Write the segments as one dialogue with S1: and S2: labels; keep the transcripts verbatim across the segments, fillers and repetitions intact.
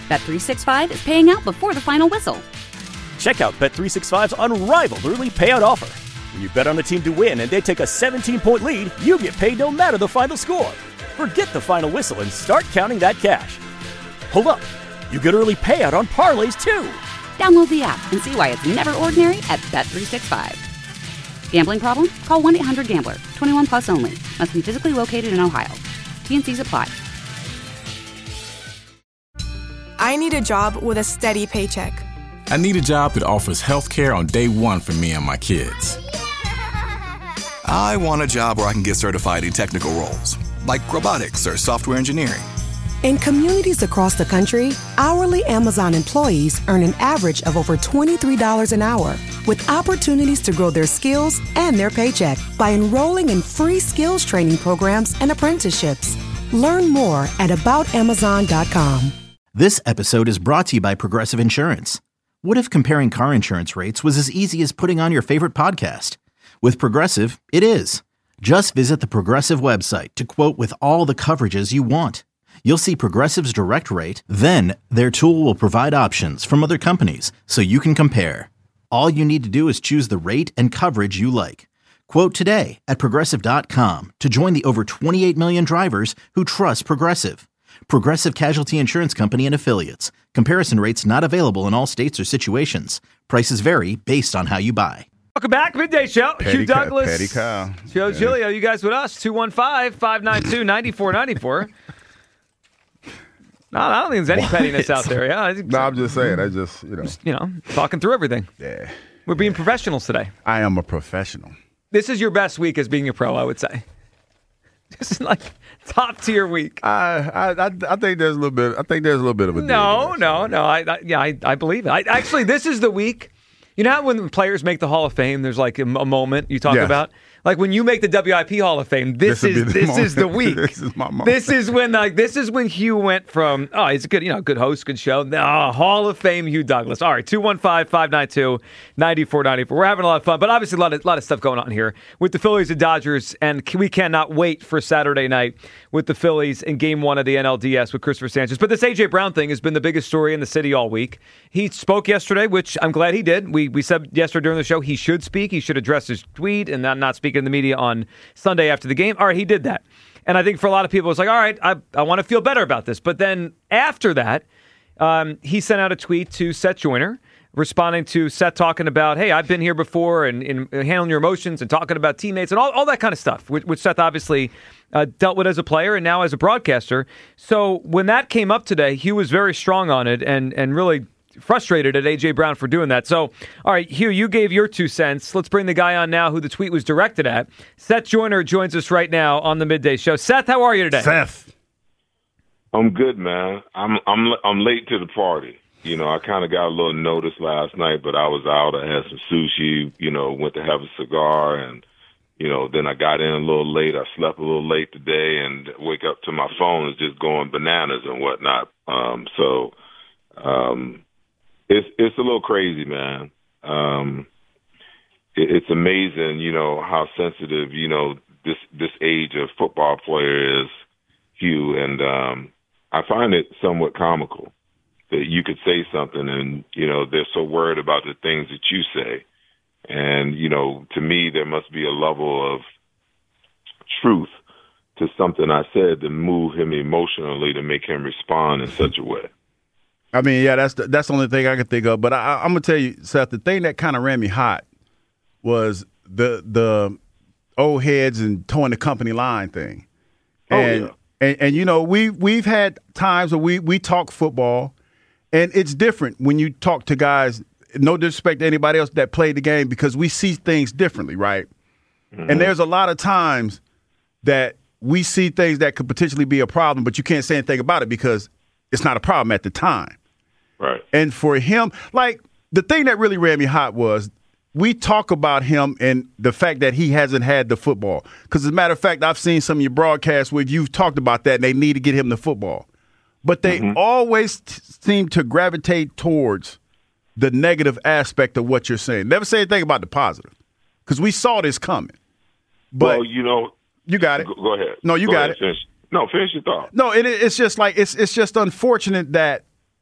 S1: Bet three sixty-five is paying out before the final whistle.
S2: Check out Bet three sixty-five's unrivaled early payout offer. When you bet on a team to win and they take a seventeen-point lead, you get paid no matter the final score. Forget the final whistle and start counting that cash. Hold up. You get early payout on parlays, too.
S1: Download the app and see why it's never ordinary at Bet three sixty-five. Gambling problem? Call one eight hundred gambler. twenty-one plus only. Must be physically located in Ohio. T and C's apply.
S3: I need a job with a steady paycheck.
S4: I need a job that offers health care on day one for me and my kids.
S5: I want a job where I can get certified in technical roles, like robotics or software engineering.
S6: In communities across the country, hourly Amazon employees earn an average of over twenty-three dollars an hour, with opportunities to grow their skills and their paycheck by enrolling in free skills training programs and apprenticeships. Learn more at about amazon dot com.
S7: This episode is brought to you by Progressive Insurance. What if comparing car insurance rates was as easy as putting on your favorite podcast? With Progressive, it is. Just visit the Progressive website to quote with all the coverages you want. You'll see Progressive's direct rate, then their tool will provide options from other companies so you can compare. All you need to do is choose the rate and coverage you like. Quote today at progressive dot com to join the over twenty-eight million drivers who trust Progressive. Progressive Casualty Insurance Company and Affiliates. Comparison rates not available in all states or situations. Prices vary based on how you buy.
S8: Welcome back, Midday Show.
S9: Petty
S8: Hugh Douglas,
S9: Petty Kyle.
S8: Joe
S9: Yeah.
S8: Giglio, you guys with us? two one five, five nine two, nine four nine four. No, I don't think there's any pettiness out there. Yeah,
S9: No, I'm just saying. I just, you know.
S8: Just, you know, talking through everything.
S9: Yeah.
S8: We're being professionals today.
S9: I am a professional.
S8: This is your best week as being a pro, I would say. This is like top tier week.
S9: I, I, I, I think there's a little bit. I think there's a little bit of a
S8: no,
S9: dig
S8: no, no. I, I yeah, I, I believe it. I, actually, this is the week. You know how when players make the Hall of Fame, there's like a, a moment you talk
S9: Yes.
S8: about. Like when you make the W I P Hall of Fame, this,
S9: This would
S8: is
S9: be the
S8: this is the
S9: moment.
S8: week.
S9: This is my moment.
S8: This is when like this is when Hugh went from oh he's a good you know good host, good show. No, Hall of Fame Hugh Douglas. All right, two one five, five nine two, nine four nine four. We're having a lot of fun, but obviously a lot of lot of stuff going on here with the Phillies and Dodgers, and we cannot wait for Saturday night with the Phillies in Game One of the N L D S with Christopher Sanchez. But this A J Brown thing has been the biggest story in the city all week. He spoke yesterday, which I'm glad he did. We we said yesterday during the show he should speak. He should address his tweet and not not speak in the media on Sunday after the game. All right, he did that. And I think for a lot of people, it's like, all right, I, I want to feel better about this. But then after that, um, he sent out a tweet to Seth Joyner, responding to Seth talking about, hey, I've been here before and, and handling your emotions and talking about teammates and all, all that kind of stuff, which, which Seth obviously uh, dealt with as a player and now as a broadcaster. So when that came up today, he was very strong on it and and really frustrated at A J Brown for doing that. So, all right, Hugh, you gave your two cents. Let's bring the guy on now who the tweet was directed at. Seth Joyner joins us right now on the Midday Show. Seth, how are you today?
S9: Seth.
S10: I'm good, man. I'm I'm I'm late to the party. You know, I kind of got a little notice last night, but I was out. I had some sushi. You know, went to have a cigar, and you know, then I got in a little late. I slept a little late today, and wake up to my phone is just going bananas and whatnot. Um, so. Um, It's it's a little crazy, man. Um, it, it's amazing, you know, how sensitive, you know, this this age of football player is, Hugh, and um, I find it somewhat comical that you could say something and, you know, they're so worried about the things that you say. And, you know, to me, there must be a level of truth to something I said to move him emotionally to make him respond in such a way.
S9: I mean, yeah, that's the, that's the only thing I can think of. But I, I'm gonna tell you, Seth, the thing that kind of ran me hot was the the old heads and towing the company line thing. And
S10: oh, yeah.
S9: and, and you know, we we've had times where we we talk football, and it's different when you talk to guys. No disrespect to anybody else that played the game, because we see things differently, right? Mm-hmm. And there's a lot of times that we see things that could potentially be a problem, but you can't say anything about it because it's not a problem at the time.
S10: Right.
S9: And for him, like, the thing that really ran me hot was we talk about him and the fact that he hasn't had the football. Because as a matter of fact, I've seen some of your broadcasts where you've talked about that and they need to get him the football. But they mm-hmm. always t- seem to gravitate towards the negative aspect of what you're saying. Never say anything about the positive, because we saw this coming. But
S10: well, you know.
S9: You got it.
S10: Go, go ahead.
S9: No, you
S10: go
S9: got
S10: ahead,
S9: it.
S10: finish. No, finish your thought.
S9: No, it, it's just like it's it's just unfortunate that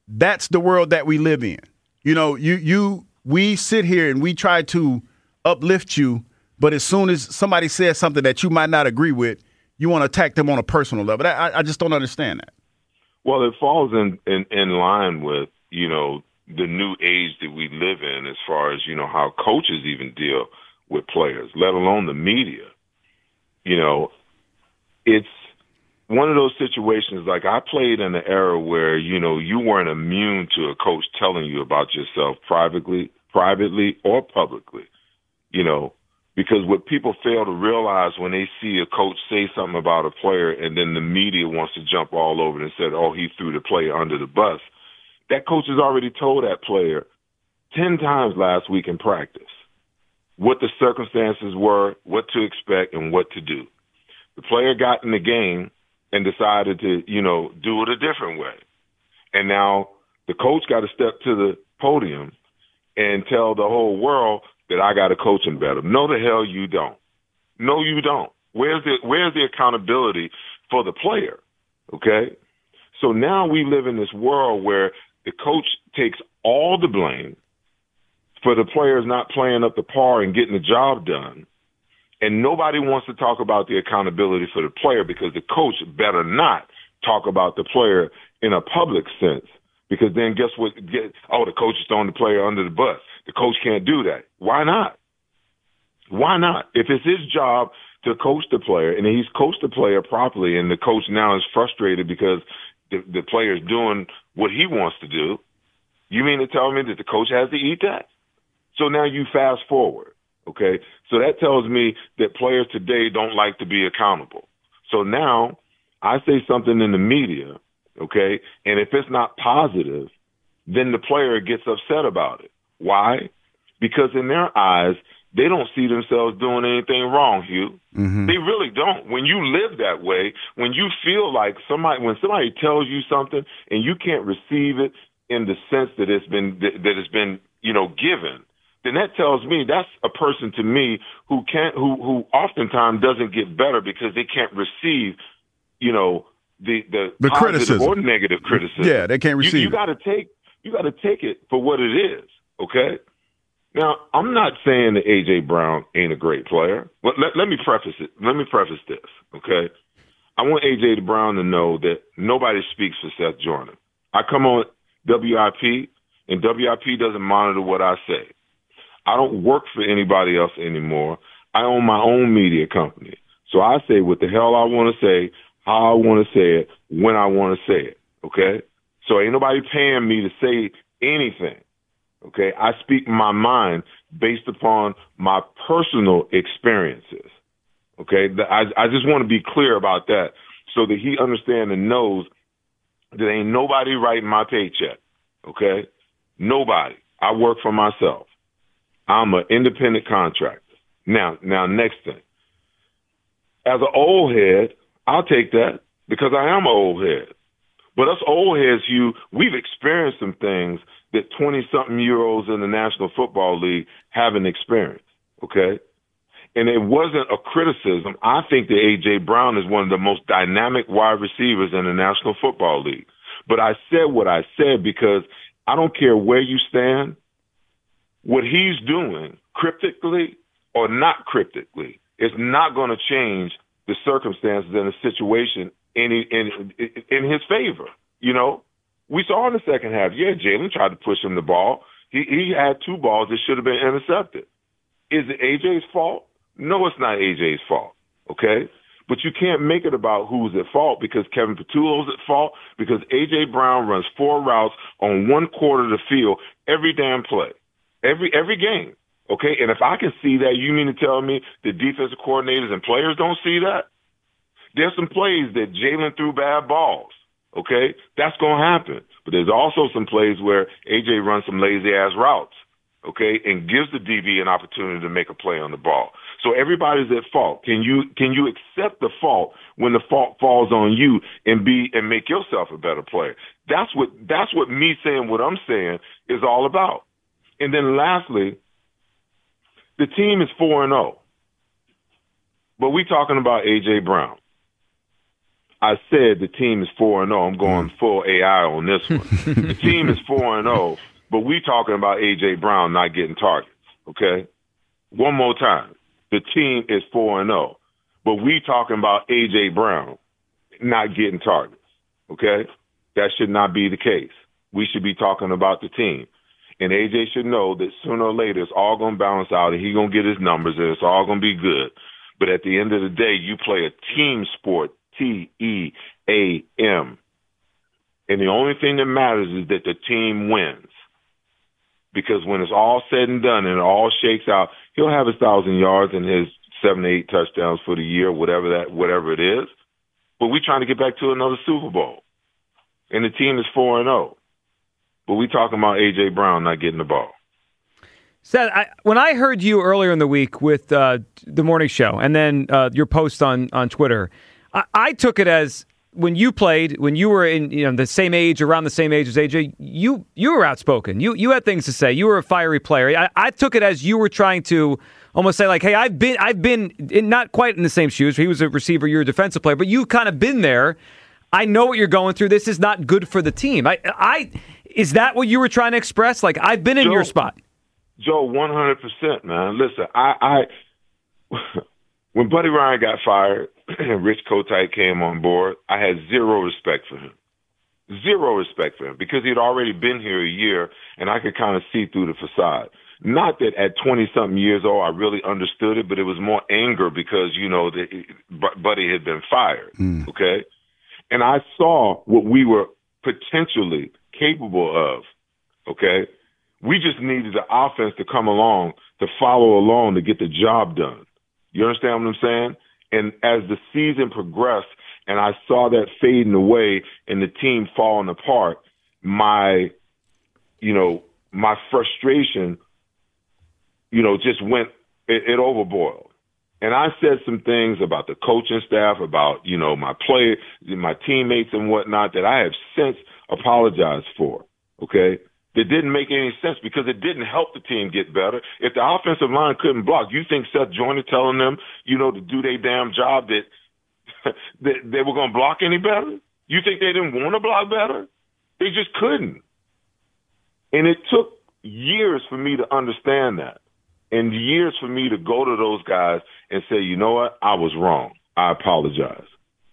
S9: that's the world that we live in. You know, you you we sit here and we try to uplift you, but as soon as somebody says something that you might not agree with, you want to attack them on a personal level. I, I just don't understand that.
S10: Well, it falls in, in, in line with, you know, the new age that we live in as far as, you know, how coaches even deal with players, let alone the media. You know, it's one of those situations, like I played in an era where, you know, you weren't immune to a coach telling you about yourself privately, privately or publicly, you know, because what people fail to realize when they see a coach say something about a player and then the media wants to jump all over it and said, oh, he threw the player under the bus. That coach has already told that player ten times last week in practice what the circumstances were, what to expect, and what to do. The player got in the game and decided to, you know, do it a different way. And now the coach got to step to the podium and tell the whole world that I got to coach him better. No, the hell you don't. No, you don't. Where's the where's the accountability for the player? Okay? So now we live in this world where the coach takes all the blame for the players not playing up to par and getting the job done. And nobody wants to talk about the accountability for the player because the coach better not talk about the player in a public sense, because then guess what? Get, oh, the coach is throwing the player under the bus. The coach can't do that. Why not? Why not? If it's his job to coach the player and he's coached the player properly and the coach now is frustrated because the, the player is doing what he wants to do, you mean to tell me that the coach has to eat that? So now you fast forward. Okay, so that tells me that players today don't like to be accountable. So now I say something in the media, okay, and if it's not positive, then the player gets upset about it. Why? Because in their eyes, they don't see themselves doing anything wrong, Hugh. Mm-hmm. They really don't. When you live that way, when you feel like somebody, when somebody tells you something and you can't receive it in the sense that it's been that, that it's been, you know, given, then that tells me that's a person to me who can't, who, who oftentimes doesn't get better because they can't receive, you know, the, the,
S9: the criticism
S10: or negative criticism.
S9: Yeah, they can't receive.
S10: You, you got to take, you got to take it for what it is. Okay. Now, I'm not saying that A J Brown ain't a great player. But let, let me preface it. Let me preface this. Okay. I want A J Brown to know that nobody speaks for Seth Joyner. I come on W I P and W I P doesn't monitor what I say. I don't work for anybody else anymore. I own my own media company. So I say what the hell I want to say, how I want to say it, when I want to say it, okay? So ain't nobody paying me to say anything, okay? I speak my mind based upon my personal experiences, okay? I, I just want to be clear about that so that he understands and knows that ain't nobody writing my paycheck, okay? Nobody. I work for myself. I'm an independent contractor. Now, now, next thing. As an old head, I'll take that because I am an old head. But us old heads, Hugh, we've experienced some things that twenty-something-year-olds in the National Football League haven't experienced, okay? And it wasn't a criticism. I think that A J Brown is one of the most dynamic wide receivers in the National Football League. But I said what I said because I don't care where you stand. What he's doing, cryptically or not cryptically, is not going to change the circumstances and the situation in, in in his favor. You know, we saw in the second half, yeah, Jalen tried to push him the ball. He he had two balls that should have been intercepted. Is it A J's fault? No, it's not A J's fault, okay? But you can't make it about who's at fault because Kevin Patullo's at fault because A J Brown runs four routes on one quarter of the field every damn play. Every every game, okay? And if I can see that, you mean to tell me the defensive coordinators and players don't see that? There's some plays that Jalen threw bad balls, okay? That's going to happen. But there's also some plays where A J runs some lazy-ass routes, okay, and gives the D B an opportunity to make a play on the ball. So everybody's at fault. Can you can you accept the fault when the fault falls on you and be and make yourself a better player? That's what that's what me saying what I'm saying is all about. And then lastly, the team is four and oh. But we talking about A J Brown. I said the team is four and oh. I'm going full A I on this one. The team is four and oh, but we talking about A J. Brown not getting targets, okay? One more time. The team is four and oh, but we talking about A J. Brown not getting targets, okay? That should not be the case. We should be talking about the team. And A J should know that sooner or later it's all going to balance out and he's going to get his numbers and it's all going to be good. But at the end of the day, you play a team sport, T E A M. And the only thing that matters is that the team wins. Because when it's all said and done and it all shakes out, he'll have his thousand yards and his seven, eight touchdowns for the year, whatever that, whatever it is. But we're trying to get back to another Super Bowl. And the team is four and oh. But we talking about A J. Brown not getting the ball.
S8: Seth, I, when I heard you earlier in the week with uh, the morning show and then uh, your post on, on Twitter, I, I took it as when you played, when you were in you know the same age, around the same age as A J, you you were outspoken. You you had things to say. You were a fiery player. I, I took it as you were trying to almost say like, hey, I've been I've been in, not quite in the same shoes. He was a receiver, you're a defensive player, but you've kind of been there. I know what you're going through. This is not good for the team. I I is that what you were trying to express? Like, I've been in
S10: Joe,
S8: your spot.
S10: Joe, one hundred percent, man. Listen, I, I when Buddy Ryan got fired and Rich Kotite came on board, I had zero respect for him. Zero respect for him because he'd already been here a year and I could kind of see through the facade. Not that at twenty-something years old I really understood it, but it was more anger because, you know, the, Buddy had been fired, mm. okay? And I saw what we were potentially capable of, okay? We just needed the offense to come along, to follow along, to get the job done. You understand what I'm saying? And as the season progressed and I saw that fading away and the team falling apart, my, you know, my frustration, you know, just went, it, it overboiled. And I said some things about the coaching staff, about, you know, my play, my teammates and whatnot that I have since apologized for, okay? That didn't make any sense because it didn't help the team get better. If the offensive line couldn't block, you think Seth Joyner telling them, you know, to do their damn job that, that they were going to block any better? You think they didn't want to block better? They just couldn't. And it took years for me to understand that. And years for me to go to those guys and say, you know what, I was wrong. I apologize.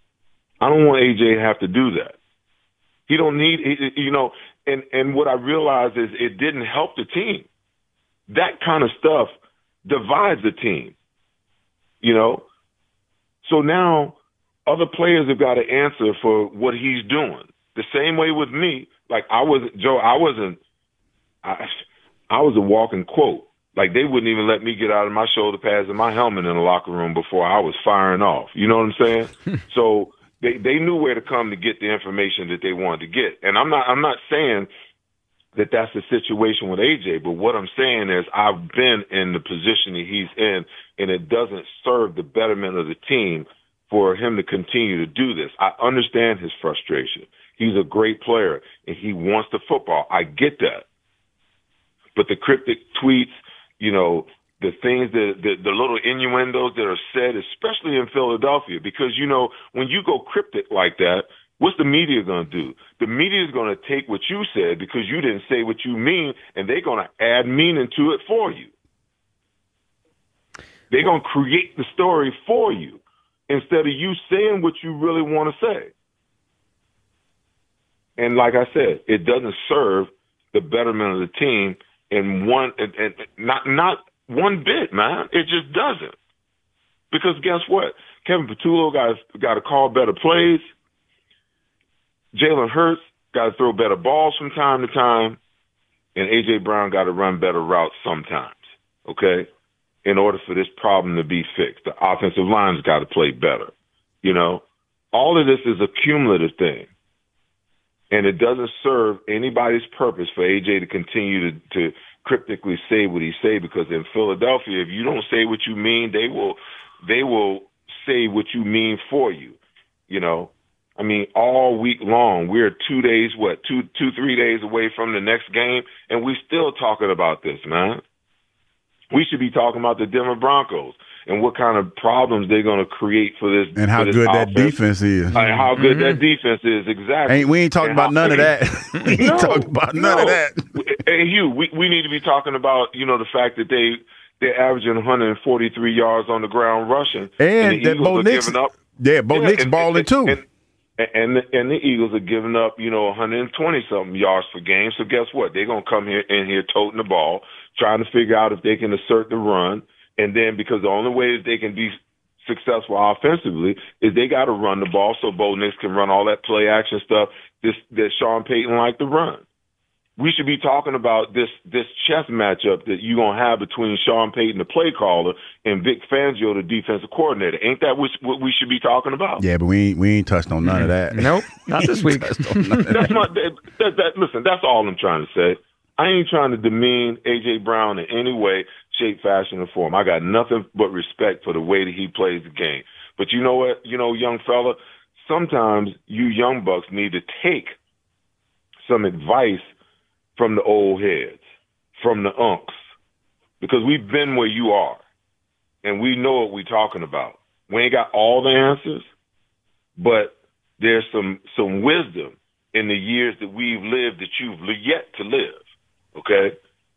S10: I don't want A J to have to do that. He don't need, you know, and, and what I realized is it didn't help the team. That kind of stuff divides the team, you know. So now other players have got to answer for what he's doing. The same way with me. Like I wasn't, Joe, I wasn't, I, I was a walking quote. Like, they wouldn't even let me get out of my shoulder pads and my helmet in the locker room before I was firing off. You know what I'm saying? So they, they knew where to come to get the information that they wanted to get. And I'm not I'm not saying that that's the situation with A J, but what I'm saying is I've been in the position that he's in, and it doesn't serve the betterment of the team for him to continue to do this. I understand his frustration. He's a great player, and he wants the football. I get that. But the cryptic tweets, you know, the things that, the, the little innuendos that are said, especially in Philadelphia, because, you know, when you go cryptic like that, what's the media going to do? The media is going to take what you said because you didn't say what you mean, and they're going to add meaning to it for you. They're going to create the story for you instead of you saying what you really want to say. And like I said, it doesn't serve the betterment of the team in one, and, and not not one bit, man. It just doesn't. Because guess what? Kevin Patullo got got to call better plays. Jalen Hurts got to throw better balls from time to time, and A J. Brown got to run better routes sometimes. Okay, in order for this problem to be fixed, the offensive line's got to play better. You know, all of this is a cumulative thing. And it doesn't serve anybody's purpose for A J to continue to, to cryptically say what he say, because in Philadelphia, if you don't say what you mean, they will they will say what you mean for you. You know, I mean, all week long, we're two days, what, two, two, three days away from the next game, and we still talking about this, man. We should be talking about the Denver Broncos and what kind of problems they're going to create for this.
S9: And how
S10: this
S9: good
S10: offense.
S9: that defense is.
S10: And how good
S8: Mm-hmm.
S10: that defense is, exactly.
S9: Ain't, we ain't talking
S10: and
S9: about
S10: how,
S9: none of that. we ain't
S10: no,
S9: talking about none
S10: no.
S9: of that.
S10: Hey, Hugh, we, we need to be talking about, you know, the fact that they, they're averaging one hundred forty-three yards on the ground rushing.
S9: And,
S10: and
S9: that Bo Nix,
S10: up,
S9: yeah, Bo
S10: yeah,
S9: Nix
S10: and,
S9: balling
S10: and,
S9: too.
S10: And, and, the, and the Eagles are giving up, you know, one hundred twenty-something yards per game. So guess what? They're going to come here in here toting the ball, trying to figure out if they can assert the run. And then because the only way that they can be successful offensively is they got to run the ball so Bo Nix can run all that play action stuff this, that Sean Payton liked to run. We should be talking about this this chess matchup that you're going to have between Sean Payton, the play caller, and Vic Fangio, the defensive coordinator. Ain't that what we should be talking about?
S9: Yeah, but we ain't, we ain't touched on none of that.
S8: Nope, not this week.
S10: That's not that, that, that, listen, that's all I'm trying to say. I ain't trying to demean A J. Brown in any way, shape, fashion, or form. I got nothing but respect for the way that he plays the game. But you know what, you know, young fella, sometimes you young bucks need to take some advice from the old heads, from the unks, because we've been where you are, and we know what we're talking about. We ain't got all the answers, but there's some some wisdom in the years that we've lived that you've yet to live, okay?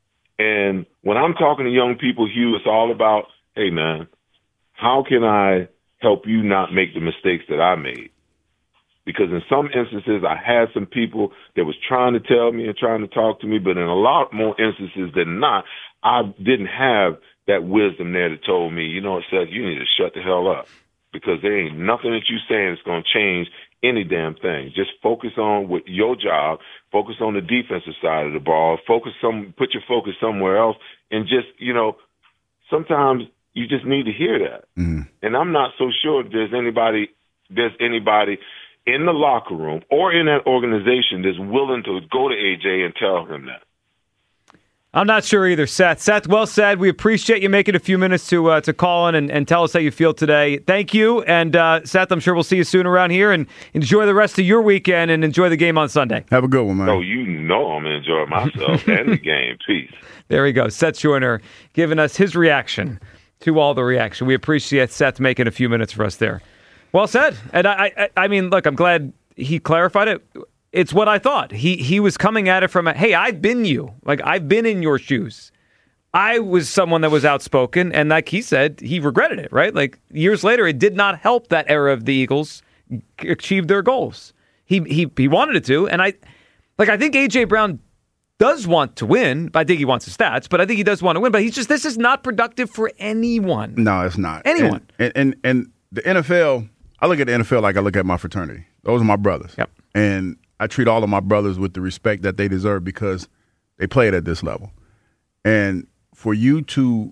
S10: And when I'm talking to young people, Hugh, it's all about, hey, man, how can I help you not make the mistakes that I made? Because in some instances, I had some people that was trying to tell me and trying to talk to me, but in a lot more instances than not, I didn't have that wisdom there that told me, you know, it said, you need to shut the hell up because there ain't nothing that you saying that's going to change any damn thing. Just focus on what your job, focus on the defensive side of the ball, focus some, put your focus somewhere else, and just, you know, sometimes you just need to hear that.
S9: Mm-hmm.
S10: And I'm not so sure if there's anybody, there's anybody in the locker room or in that organization that's willing to go to A J and tell him that.
S8: I'm not sure either, Seth. Seth, well said. We appreciate you making a few minutes to uh, to call in and, and tell us how you feel today. Thank you. And uh, Seth, I'm sure we'll see you soon around here. And enjoy the rest of your weekend and enjoy the game on Sunday.
S9: Have a good one, man.
S10: Oh, you know I'm enjoying myself and the game. Peace.
S8: There we go. Seth Joyner giving us his reaction to all the reaction. We appreciate Seth making a few minutes for us there. Well said. And I, I, I mean, look, I'm glad he clarified it. It's what I thought. He he was coming at it from a, hey, I've been you. Like, I've been in your shoes. I was someone that was outspoken, and like he said, he regretted it, right? Like, years later, it did not help that era of the Eagles achieve their goals. He he he wanted it to, and I, like, I think A J. Brown does want to win. I think he wants the stats, but I think he does want to win. But he's just, this is not productive for anyone.
S9: No, it's not.
S8: Anyone.
S9: And, and, and, and the N F L, I look at the N F L like I look at my fraternity. Those are my brothers.
S8: Yep.
S9: And I treat all of my brothers with the respect that they deserve because they played at this level. And for you to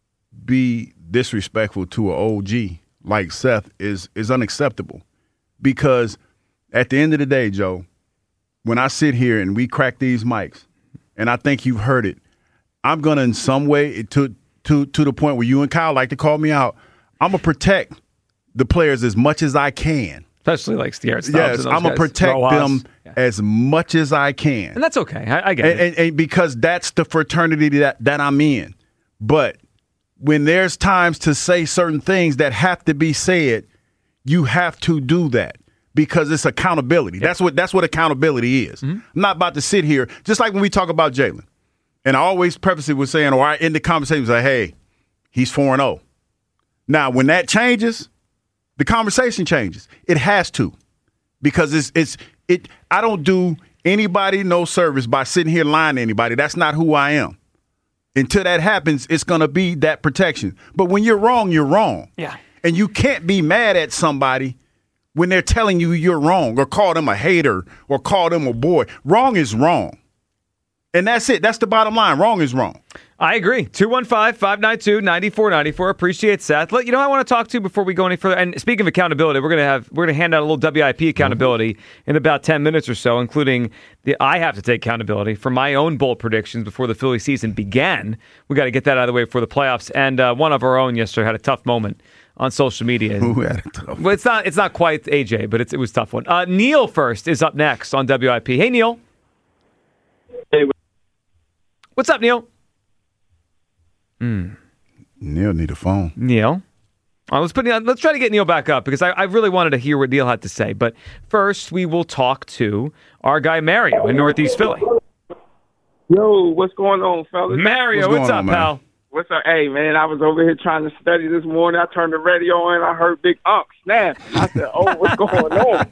S9: be disrespectful to an O G like Seth is is unacceptable. Because at the end of the day, Joe, when I sit here and we crack these mics, and I think you've heard it, I'm going to in some way, to to to the point where you and Kyle like to call me out, I'm going to protect the players as much as I can.
S8: Especially like Stewart Stubbs.
S9: Yes, I'm going to protect them yeah. as much as I can.
S8: And that's okay. I, I get
S9: and,
S8: it.
S9: And, and because that's the fraternity that, that I'm in. But when there's times to say certain things that have to be said, you have to do that because it's accountability. Yep. That's what that's what accountability is. Mm-hmm. I'm not about to sit here, just like when we talk about Jalen. And I always preface it with saying, or I end the conversation like, hey, he's four and oh. Now, when that changes, the conversation changes. It has to, because it's it's it. I don't do anybody no service by sitting here lying to anybody. That's not who I am. Until that happens, it's gonna be that protection. But when you're wrong, you're wrong.
S8: Yeah.
S9: And you can't be mad at somebody when they're telling you you're wrong, or call them a hater, or call them a boy. Wrong is wrong. And that's it. That's the bottom line. Wrong is wrong.
S8: I agree. two one five, five nine two, nine four nine four. Appreciate Seth. Let you know I want to talk to before we go any further. And speaking of accountability, we're gonna have we're gonna hand out a little W I P accountability mm-hmm. in about ten minutes or so, including the I have to take accountability for my own bold predictions before the Philly season began. We got to get that out of the way before the playoffs. And uh, one of our own yesterday had a tough moment on social media.
S9: Who had a tough?
S8: Well, it's not it's not quite A J, but it's, it was a tough one. Uh, Neil first is up next on W I P. Hey, Neil.
S11: Hey.
S8: What's up, Neil? Hmm.
S9: Neil need a phone.
S8: Neil. All right, let's, put, let's try to get Neil back up because I, I really wanted to hear what Neil had to say. But first, we will talk to our guy Mario in Northeast Philly.
S11: Yo, what's going on, fellas?
S8: Mario, what's, what's up, on, pal?
S11: What's up? Hey, man, I was over here trying to study this morning. I turned the radio on. I heard Big Unc snap. I said, oh, what's going on?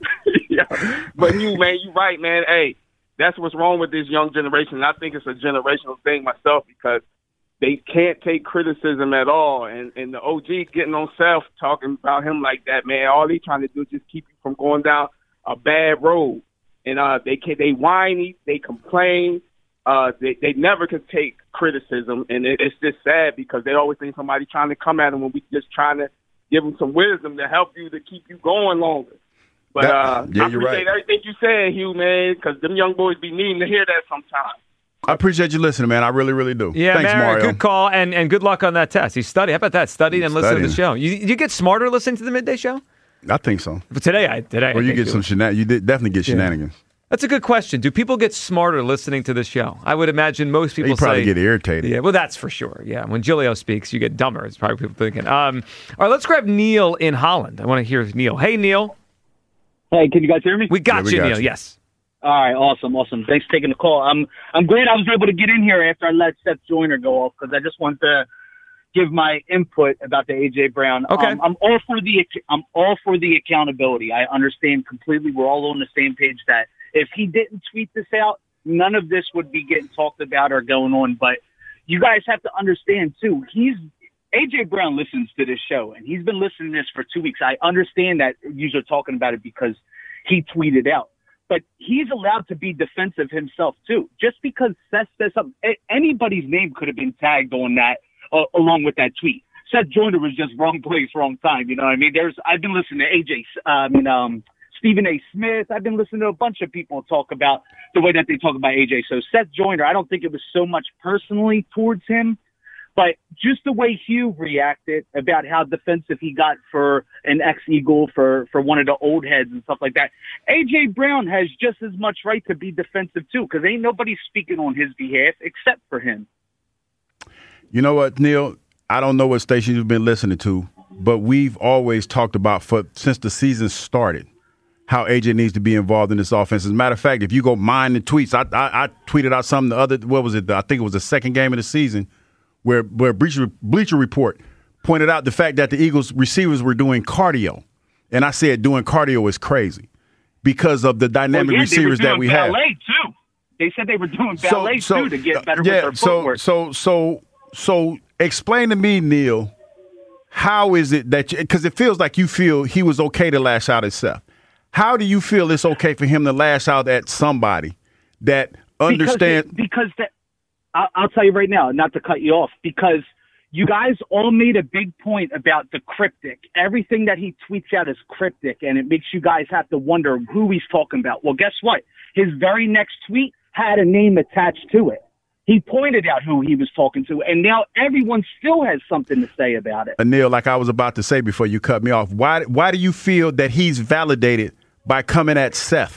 S11: Yeah. But you, man, you right, man. Hey, that's what's wrong with this young generation. And I think it's a generational thing myself because they can't take criticism at all. And, and the O G getting on self talking about him like that, man, all they trying to do is just keep you from going down a bad road. And uh, they can, they whiny, they complain. Uh, they, they never could take criticism, and it, it's just sad because they always think somebody trying to come at them when we just trying to give them some wisdom to help you to keep you going longer. But
S9: that,
S11: uh,
S9: yeah,
S11: I
S9: you're
S11: appreciate
S9: right.
S11: everything you said, Hugh, man, because them young boys be needing to hear that sometimes.
S9: I appreciate you listening, man. I really, really do.
S8: Yeah,
S9: Thanks,
S8: Mario,
S9: Mario.
S8: Good call, and, and good luck on that test. You studied. How about that? Studied and listened to the show. You you get smarter listening to the midday show?
S9: I think so.
S8: But today, I today.
S9: Or
S8: I
S9: you
S8: think
S9: get some shenanigans. You did definitely get
S8: Yeah.
S9: shenanigans.
S8: That's a good question. Do people get smarter listening to this show? I would imagine most people
S9: You probably
S8: say,
S9: get irritated.
S8: Yeah, well, that's for sure. Yeah, when Giglio speaks, you get dumber. It's probably people thinking. Um, all right, let's grab Neil in Holland. I want to hear Neil. Hey, Neil.
S12: Hey, can you guys hear me?
S8: We got
S9: Yeah, we
S8: you,
S9: got
S8: Neil.
S9: you.
S8: Yes.
S12: All right, awesome, awesome. Thanks for taking the call. I'm I'm glad I was able to get in here after I let Seth Joyner go off because I just wanted to give my input about the A J Brown.
S8: Okay.
S12: Um, I'm all for the I'm all for the accountability. I understand completely. We're all on the same page that if he didn't tweet this out, none of this would be getting talked about or going on. But you guys have to understand too. He's A J Brown listens to this show, and he's been listening to this for two weeks. I understand that you're talking about it because he tweeted out. But he's allowed to be defensive himself, too. Just because Seth says something, anybody's name could have been tagged on that, uh, along with that tweet. Seth Joyner was just wrong place, wrong time. You know what I mean? There's, I've been listening to A J, uh, I mean, um, Stephen A. Smith. I've been listening to a bunch of people talk about the way that they talk about A J. So Seth Joyner, I don't think it was so much personally towards him. But just the way Hugh reacted about how defensive he got for an ex-Eagle, for, for one of the old heads and stuff like that, A J Brown has just as much right to be defensive, too, because ain't nobody speaking on his behalf except for him.
S9: You know what, Neil? I don't know what station you've been listening to, but we've always talked about, for since the season started, how A J needs to be involved in this offense. As a matter of fact, if you go mine the tweets, I, I, I tweeted out something the other, what was it? I think it was the second game of the season, where where Bleacher, Bleacher Report pointed out the fact that the Eagles receivers were doing cardio. And I said doing cardio is crazy because of the dynamic
S12: well, yeah,
S9: receivers
S12: they were
S9: that we
S12: doing
S9: have.
S12: ballet, too. They said they were doing ballet,
S9: so,
S12: too, to get better
S9: yeah,
S12: with their footwork.
S9: So, so, so, so explain to me, Neil, how is it that – because it feels like you feel he was okay to lash out at Seth. How do you feel it's okay for him to lash out at somebody that understands –
S12: Because, because that, I'll, I'll tell you right now, not to cut you off, because you guys all made a big point about the cryptic. Everything that he tweets out is cryptic, and it makes you guys have to wonder who he's talking about. Well, guess what? His very next tweet had a name attached to it. He pointed out who he was talking to, and now everyone still has something to say about it.
S9: Uh, Neil, like I was about to say before you cut me off, why why do you feel that he's validated by coming at Seth?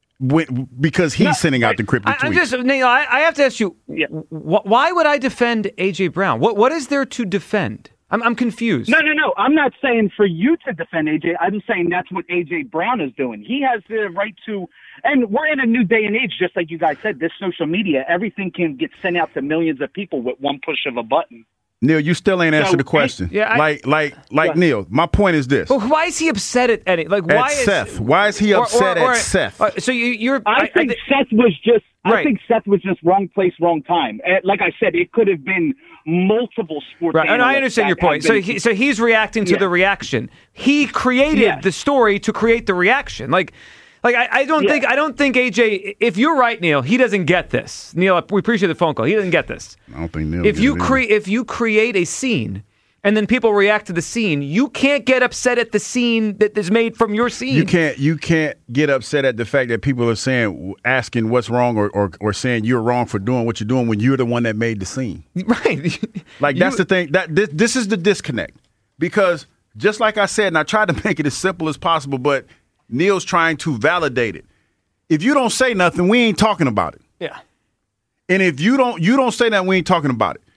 S9: When, because he's no, sending out the cryptic
S8: I,
S9: tweets.
S8: I'm just, Neil, I, I have to ask you, yeah. wh- why would I defend A J Brown? What What is there to defend? I'm, I'm confused.
S12: No, no, no. I'm not saying for you to defend A J. I'm saying that's what A J Brown is doing. He has the right to, and we're in a new day and age, just like you guys said, this social media, everything can get sent out to millions of people with one push of a button.
S9: Neil, you still ain't answered so, the question.
S8: Yeah, I,
S9: like, like, like, yeah. Neil. My point is this:
S8: well, why is he upset at any? Like, why
S9: at
S8: is
S9: Seth? Why is he upset or, or, or, at Seth?
S8: Uh, so you, you're.
S12: I, I think I, Seth was just.
S8: Right.
S12: I think Seth was just wrong place, wrong time. And like I said, it could have been multiple sports.
S8: Right, and I understand your point. So, he, so he's reacting to yeah. the reaction. He created yeah. the story to create the reaction. Like. Like I, I don't yeah. think I don't think A J. If you're right, Neil, he doesn't get this. Neil, we appreciate the phone call. He doesn't get this.
S9: I don't think Neil.
S8: If you create, if you create a scene, and then people react to the scene, you can't get upset at the scene that is made from your scene.
S9: You can't. You can't get upset at the fact that people are saying, asking what's wrong, or or, or saying you're wrong for doing what you're doing when you're the one that made the scene.
S8: Right.
S9: Like you, that's the thing. That this, this is the disconnect, because just like I said, and I tried to make it as simple as possible, but Neil's trying to validate it. If you don't say nothing, we ain't talking about it.
S8: Yeah.
S9: And if you don't you don't say that, we ain't talking about it.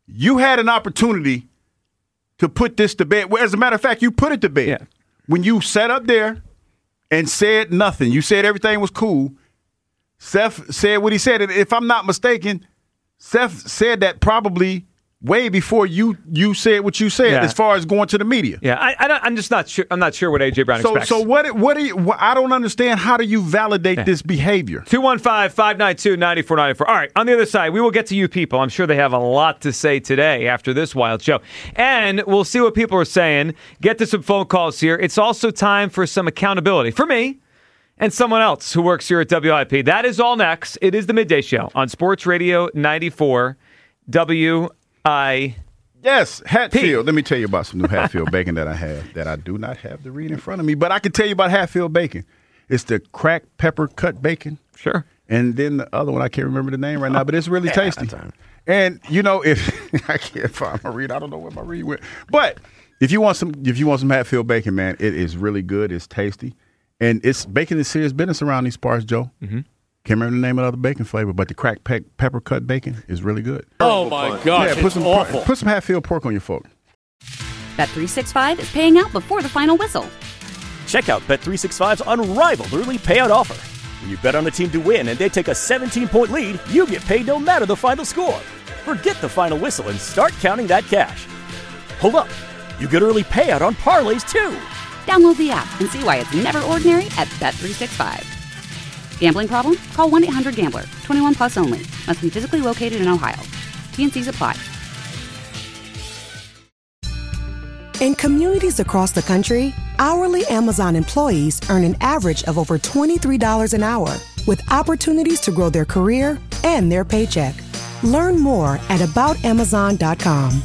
S9: You had an opportunity to put this to bed. Well, as a matter of fact, you put it to bed.
S8: Yeah.
S9: When you sat up there and said nothing, you said everything was cool. Seth said what he said. And if I'm not mistaken, Seth said that probably way before you you said what you said,
S8: Yeah.
S9: as far as going to the media.
S8: Yeah, I, I don't, I'm just not sure. I'm not sure what A J Brown
S9: So,
S8: expects.
S9: so what? What do you? What, I don't understand. How do you validate
S8: Yeah.
S9: this behavior?
S8: two one five, five nine two, nine four nine four. All right, on the other side, we will get to you people. I'm sure they have a lot to say today after this wild show. And we'll see what people are saying. Get to some phone calls here. It's also time for some accountability for me and someone else who works here at W I P. That is all next. It is the Midday Show on Sports Radio ninety-four W I P.
S9: Yes, Hatfield. Let me tell you about some new Hatfield bacon that I have that I do not have to read in front of me, but I can tell you about Hatfield bacon. It's the cracked pepper cut bacon.
S8: Sure.
S9: And then the other one, I can't remember the name right now, but it's really tasty. And you know, if I can't find my read, I don't know where my read went. But if you want some, if you want some Hatfield bacon, man, it is really good. It's tasty, and it's bacon is serious business around these parts, Joe. Mm-hmm. Can't remember the name of the other bacon flavor, but the cracked pe- pepper cut bacon is really good.
S13: Oh my gosh,
S9: yeah, put
S13: it's
S9: some
S13: awful.
S9: put some Hatfield pork on your fork.
S1: Bet three sixty-five is paying out before the final whistle.
S2: Check out Bet three sixty-five's unrivaled early payout offer. When you bet on a team to win and they take a seventeen-point lead, you get paid no matter the final score. Forget the final whistle and start counting that cash. Hold up. You get early payout on parlays, too.
S1: Download the app and see why it's never ordinary at Bet three sixty-five. Gambling problem? Call one eight hundred gambler. twenty-one plus only. Must be physically located in Ohio. T N Cs apply.
S6: In communities across the country, hourly Amazon employees earn an average of over twenty-three dollars an hour, with opportunities to grow their career and their paycheck. Learn more at about amazon dot com.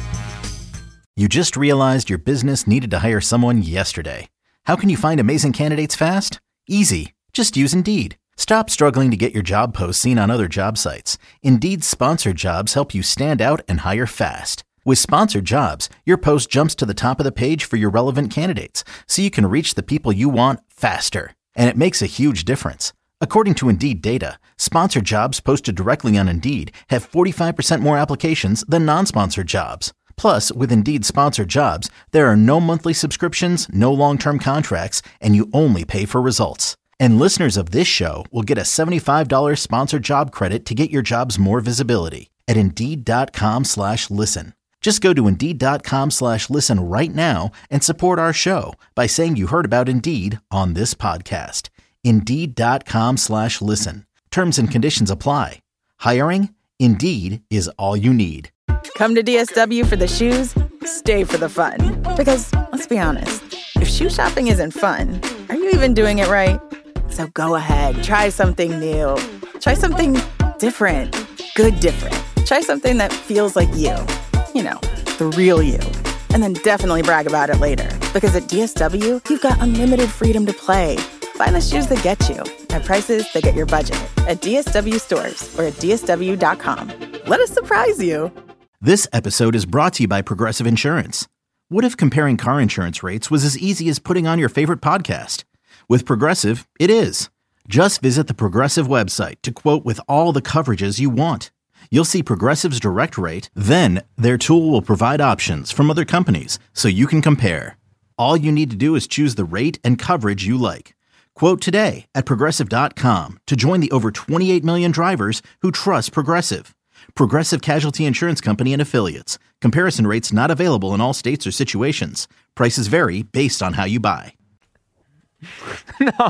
S7: You just realized your business needed to hire someone yesterday. How can you find amazing candidates fast? Easy. Just use Indeed. Stop struggling to get your job posts seen on other job sites. Indeed's sponsored jobs help you stand out and hire fast. With sponsored jobs, your post jumps to the top of the page for your relevant candidates, so you can reach the people you want faster. And it makes a huge difference. According to Indeed data, sponsored jobs posted directly on Indeed have forty-five percent more applications than non-sponsored jobs. Plus, with Indeed sponsored jobs, there are no monthly subscriptions, no long-term contracts, and you only pay for results. And listeners of this show will get a seventy-five dollars sponsored job credit to get your jobs more visibility at Indeed.com slash listen. Just go to Indeed.com slash listen right now and support our show by saying you heard about Indeed on this podcast. Indeed.com slash listen. Terms and conditions apply. Hiring? Indeed is all you need.
S14: Come to D S W for the shoes, stay for the fun. Because, let's be honest, if shoe shopping isn't fun, are you even doing it right? So go ahead, try something new. Try something different. Good different. Try something that feels like you. You know, the real you. And then definitely brag about it later. Because at D S W, you've got unlimited freedom to play. Find the shoes that get you at prices that get your budget at D S W stores or at D S W dot com. Let us surprise you.
S7: This episode is brought to you by Progressive Insurance. What if comparing car insurance rates was as easy as putting on your favorite podcast? With Progressive, it is. Just visit the Progressive website to quote with all the coverages you want. You'll see Progressive's direct rate, then their tool will provide options from other companies so you can compare. All you need to do is choose the rate and coverage you like. Quote today at Progressive dot com to join the over twenty-eight million drivers who trust Progressive. Progressive Casualty Insurance Company and Affiliates. Comparison rates not available in all states or situations. Prices vary based on how you buy.
S8: No.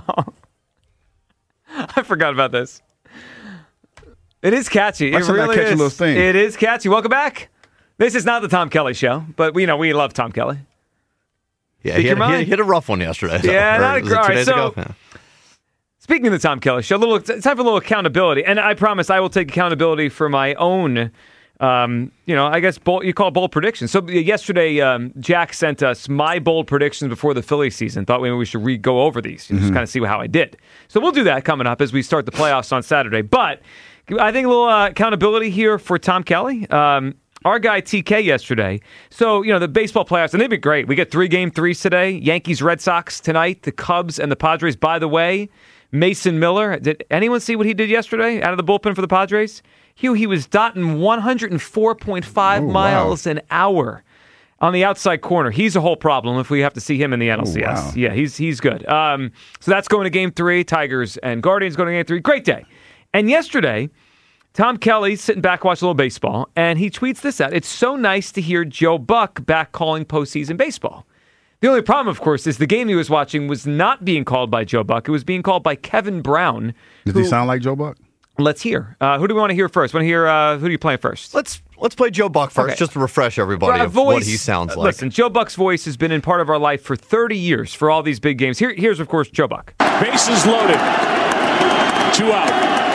S8: I forgot about this. It is catchy.
S9: I
S8: It
S9: should not
S8: really
S9: catch a
S8: is.
S9: little thing.
S8: It is catchy. Welcome back. This is not the Tom Kelly Show, but we you know we love Tom Kelly.
S13: Yeah,
S8: Speak
S13: he
S8: your
S13: had, he,
S8: mind.
S13: he had a rough one yesterday. So,
S8: Yeah,
S13: or
S8: not a
S13: was
S8: gr-
S13: it
S8: all
S13: two
S8: right,
S13: days
S8: so-
S13: ago? Yeah.
S8: Speaking of the Tom Kelly Show, a little, it's time for a little accountability, and I promise I will take accountability for my own. Um, you know, I guess bold, you call it bold predictions. So yesterday, um, Jack sent us my bold predictions before the Phillies season. Thought maybe we should re go over these, and just kind of see how I did. So we'll do that coming up as we start the playoffs on Saturday. But I think a little uh, accountability here for Tom Kelly. Um, our guy T K yesterday. So, you know, the baseball playoffs, and they've been great. We get three game threes today. Yankees, Red Sox tonight, the Cubs and the Padres. By the way, Mason Miller, did anyone see what he did yesterday out of the bullpen for the Padres? Hugh, he was dotting one oh four point five oh, miles wow. an hour on the outside corner. He's a whole problem if we have to see him in the N L C S. Oh, wow. Yeah, he's he's good. Um, so that's going to game three. Tigers and Guardians going to game three. Great day. And yesterday, Tom Kelly's sitting back watching a little baseball, and he tweets this out. It's so nice to hear Joe Buck back calling postseason baseball. The only problem, of course, is the game he was watching was not being called by Joe Buck. It was being called by Kevin Brown.
S9: Does
S8: who,
S9: he sound like Joe Buck?
S8: Let's hear. Uh, who do we want to hear first? Want to hear? Uh, who do you play first?
S13: Let's let's play Joe Buck first, okay. just to refresh everybody of voice, what he sounds like.
S8: Listen, Joe Buck's voice has been in part of our life for thirty years for all these big games. Here, here's, of course, Joe Buck.
S15: Bases loaded. Two out.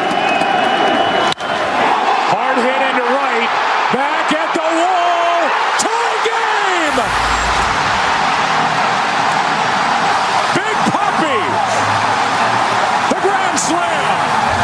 S15: Hard hit into right. Back at the wall. Tie game. Big Papi. The grand slam.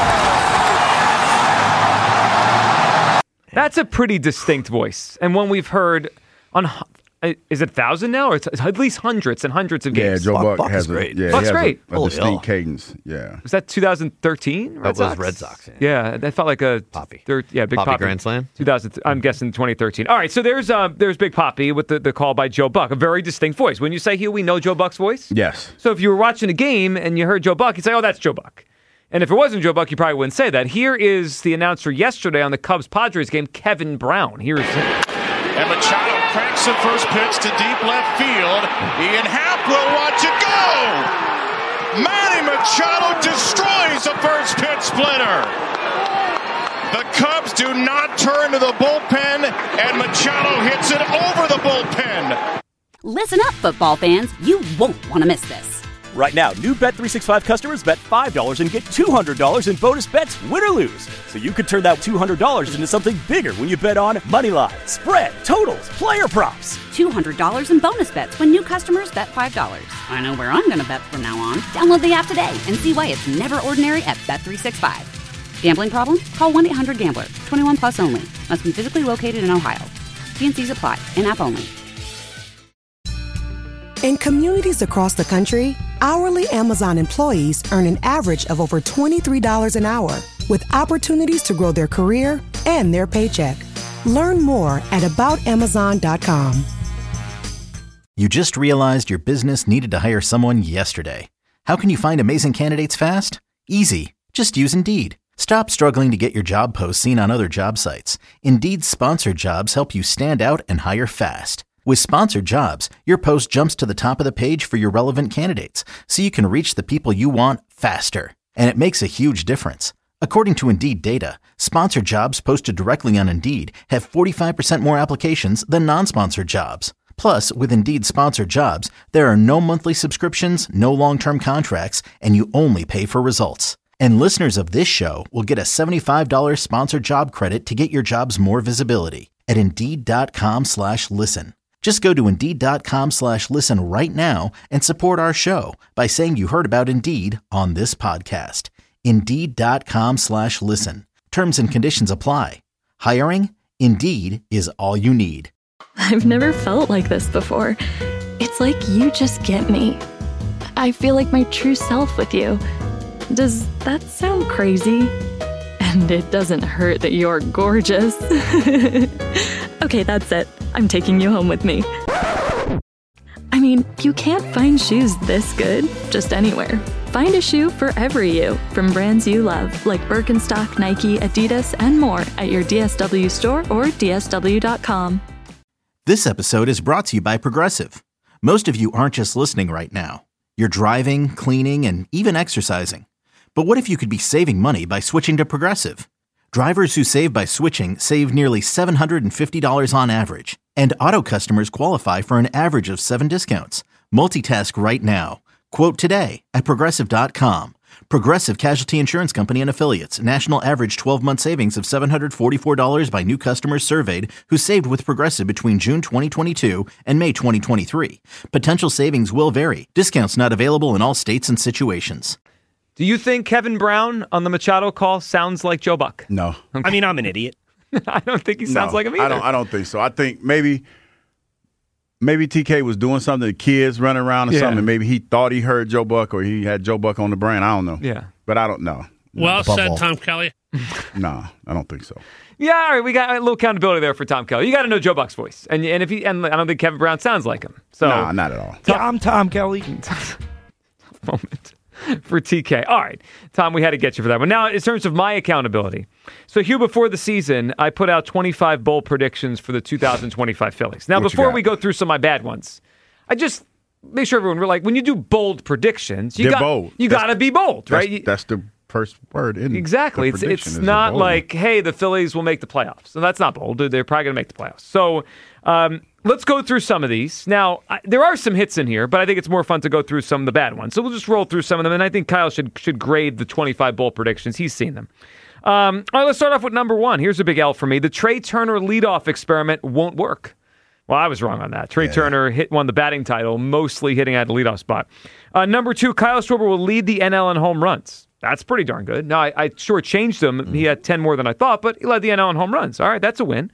S8: That's a pretty distinct voice, and one we've heard on. Is it thousand now, or it's at least hundreds and hundreds of games?
S9: Yeah, Joe
S8: Buck,
S9: Buck,
S8: Buck
S9: has
S8: is great.
S9: A, yeah,
S8: Buck's great.
S9: A, a distinct cadence. Yeah.
S8: Was that two thousand thirteen?
S13: That was
S8: Sox?
S13: Red Sox. Yeah,
S8: yeah that felt like a
S13: Papi.
S8: Third, yeah, Big
S13: Papi
S8: Papi
S13: Grand Slam.
S8: two thousand. I'm guessing twenty thirteen. All right, so there's uh, there's Big Papi with the, the call by Joe Buck, a very distinct voice. When you say here, we know Joe Buck's voice.
S9: Yes.
S8: So if you were watching a game and you heard Joe Buck, you'd say, "Oh, that's Joe Buck." And if it wasn't Joe Buck, you probably wouldn't say that. Here is the announcer yesterday on the Cubs-Padres game, Kevin Brown. Here's
S15: and Machado cranks the first pitch to deep left field. Ian Happ will watch it go. Manny Machado destroys the first pitch splitter. The Cubs do not turn to the bullpen, and Machado hits it over the bullpen.
S1: Listen up, football fans. You won't want to miss this.
S2: Right now, new Bet three sixty-five customers bet five dollars and get two hundred dollars in bonus bets, win or lose. So you could turn that two hundred dollars into something bigger when you bet on money line, spread, totals, player props.
S1: two hundred dollars in bonus bets when new customers bet five dollars. I know where I'm going to bet from now on. Download the app today and see why it's never ordinary at Bet three sixty-five. Gambling problem? Call one eight hundred gambler. twenty-one plus only. Must be physically located in Ohio. T and C's apply. In-app only.
S6: In communities across the country, hourly Amazon employees earn an average of over twenty-three dollars an hour, with opportunities to grow their career and their paycheck. Learn more at about amazon dot com.
S7: You just realized your business needed to hire someone yesterday. How can you find amazing candidates fast? Easy. Just use Indeed. Stop struggling to get your job posts seen on other job sites. Indeed's sponsored jobs help you stand out and hire fast. With sponsored jobs, your post jumps to the top of the page for your relevant candidates, so you can reach the people you want faster. And it makes a huge difference. According to Indeed data, sponsored jobs posted directly on Indeed have forty-five percent more applications than non-sponsored jobs. Plus, with Indeed sponsored jobs, there are no monthly subscriptions, no long-term contracts, and you only pay for results. And listeners of this show will get a seventy-five dollars sponsored job credit to get your jobs more visibility at Indeed.com slash listen. Just go to Indeed.com slash listen right now and support our show by saying you heard about Indeed on this podcast. Indeed.com slash listen. Terms and conditions apply. Hiring? Indeed is all you need.
S16: I've never felt like this before. It's like you just get me. I feel like my true self with you. Does that sound crazy? And it doesn't hurt that you're gorgeous. Okay, that's it. I'm taking you home with me. I mean, you can't find shoes this good just anywhere. Find a shoe for every you from brands you love, like Birkenstock, Nike, Adidas, and more at your D S W store or D S W dot com.
S7: This episode is brought to you by Progressive. Most of you aren't just listening right now. You're driving, cleaning, and even exercising. But what if you could be saving money by switching to Progressive? Drivers who save by switching save nearly seven hundred fifty dollars on average. And auto customers qualify for an average of seven discounts. Multitask right now. Quote today at Progressive dot com. Progressive Casualty Insurance Company and Affiliates. National average twelve-month savings of seven hundred forty-four dollars by new customers surveyed who saved with Progressive between June twenty twenty-two and May twenty twenty-three. Potential savings will vary. Discounts not available in all states and situations.
S8: Do you think Kevin Brown on the Machado call sounds like Joe Buck?
S9: No.
S8: Okay.
S17: I mean, I'm an idiot.
S8: I don't think he sounds
S9: no,
S8: like him either.
S9: I don't, I don't think so. I think maybe maybe T K was doing something, the kids running around or
S8: Yeah.
S9: something. Maybe he thought he heard Joe Buck or he had Joe Buck on the brain. I don't know.
S8: Yeah.
S9: But I don't know.
S17: Well
S9: Above
S17: said,
S9: all.
S17: Tom Kelly.
S9: No, I don't think so.
S8: Yeah, all right, we got a little accountability there for Tom Kelly. You got to know Joe Buck's voice, and and if he and I don't think Kevin Brown sounds like him. So
S9: no, not at all.
S18: Yeah, I'm Tom Kelly.
S8: moment for T K. All right, Tom, we had to get you for that one. Now, in terms of my accountability, so Hugh, before the season, I put out twenty-five bold predictions for the two thousand twenty-five Phillies. Now,
S9: What you
S8: before
S9: got?
S8: we go through some of my bad ones, I just make sure everyone, we're like, when you do bold predictions, you
S9: They're
S8: got
S9: bold.
S8: you
S9: That's-
S8: got to be bold,
S9: That's,
S8: right? You-
S9: that's the first word in
S8: Exactly.
S9: the
S8: It's
S9: prediction
S8: it's
S9: is a
S8: not
S9: bold one.
S8: like, hey, the Phillies will make the playoffs. So that's not bold. They're probably going to make the playoffs. So um, let's go through some of these. Now, I, there are some hits in here, but I think it's more fun to go through some of the bad ones. So we'll just roll through some of them, and I think Kyle should should grade the twenty-five bold predictions. He's seen them. Um, all right, let's start off with number one. Here's a big L for me. The Trey Turner leadoff experiment won't work. Well, I was wrong on that. Trey yeah. Turner hit won the batting title, mostly hitting at the leadoff spot. Uh, number two, Kyle Schwarber will lead the N L in home runs. That's pretty darn good. Now, I, I sure changed him. Mm. He had ten more than I thought, but he led the N L in home runs. All right, that's a win.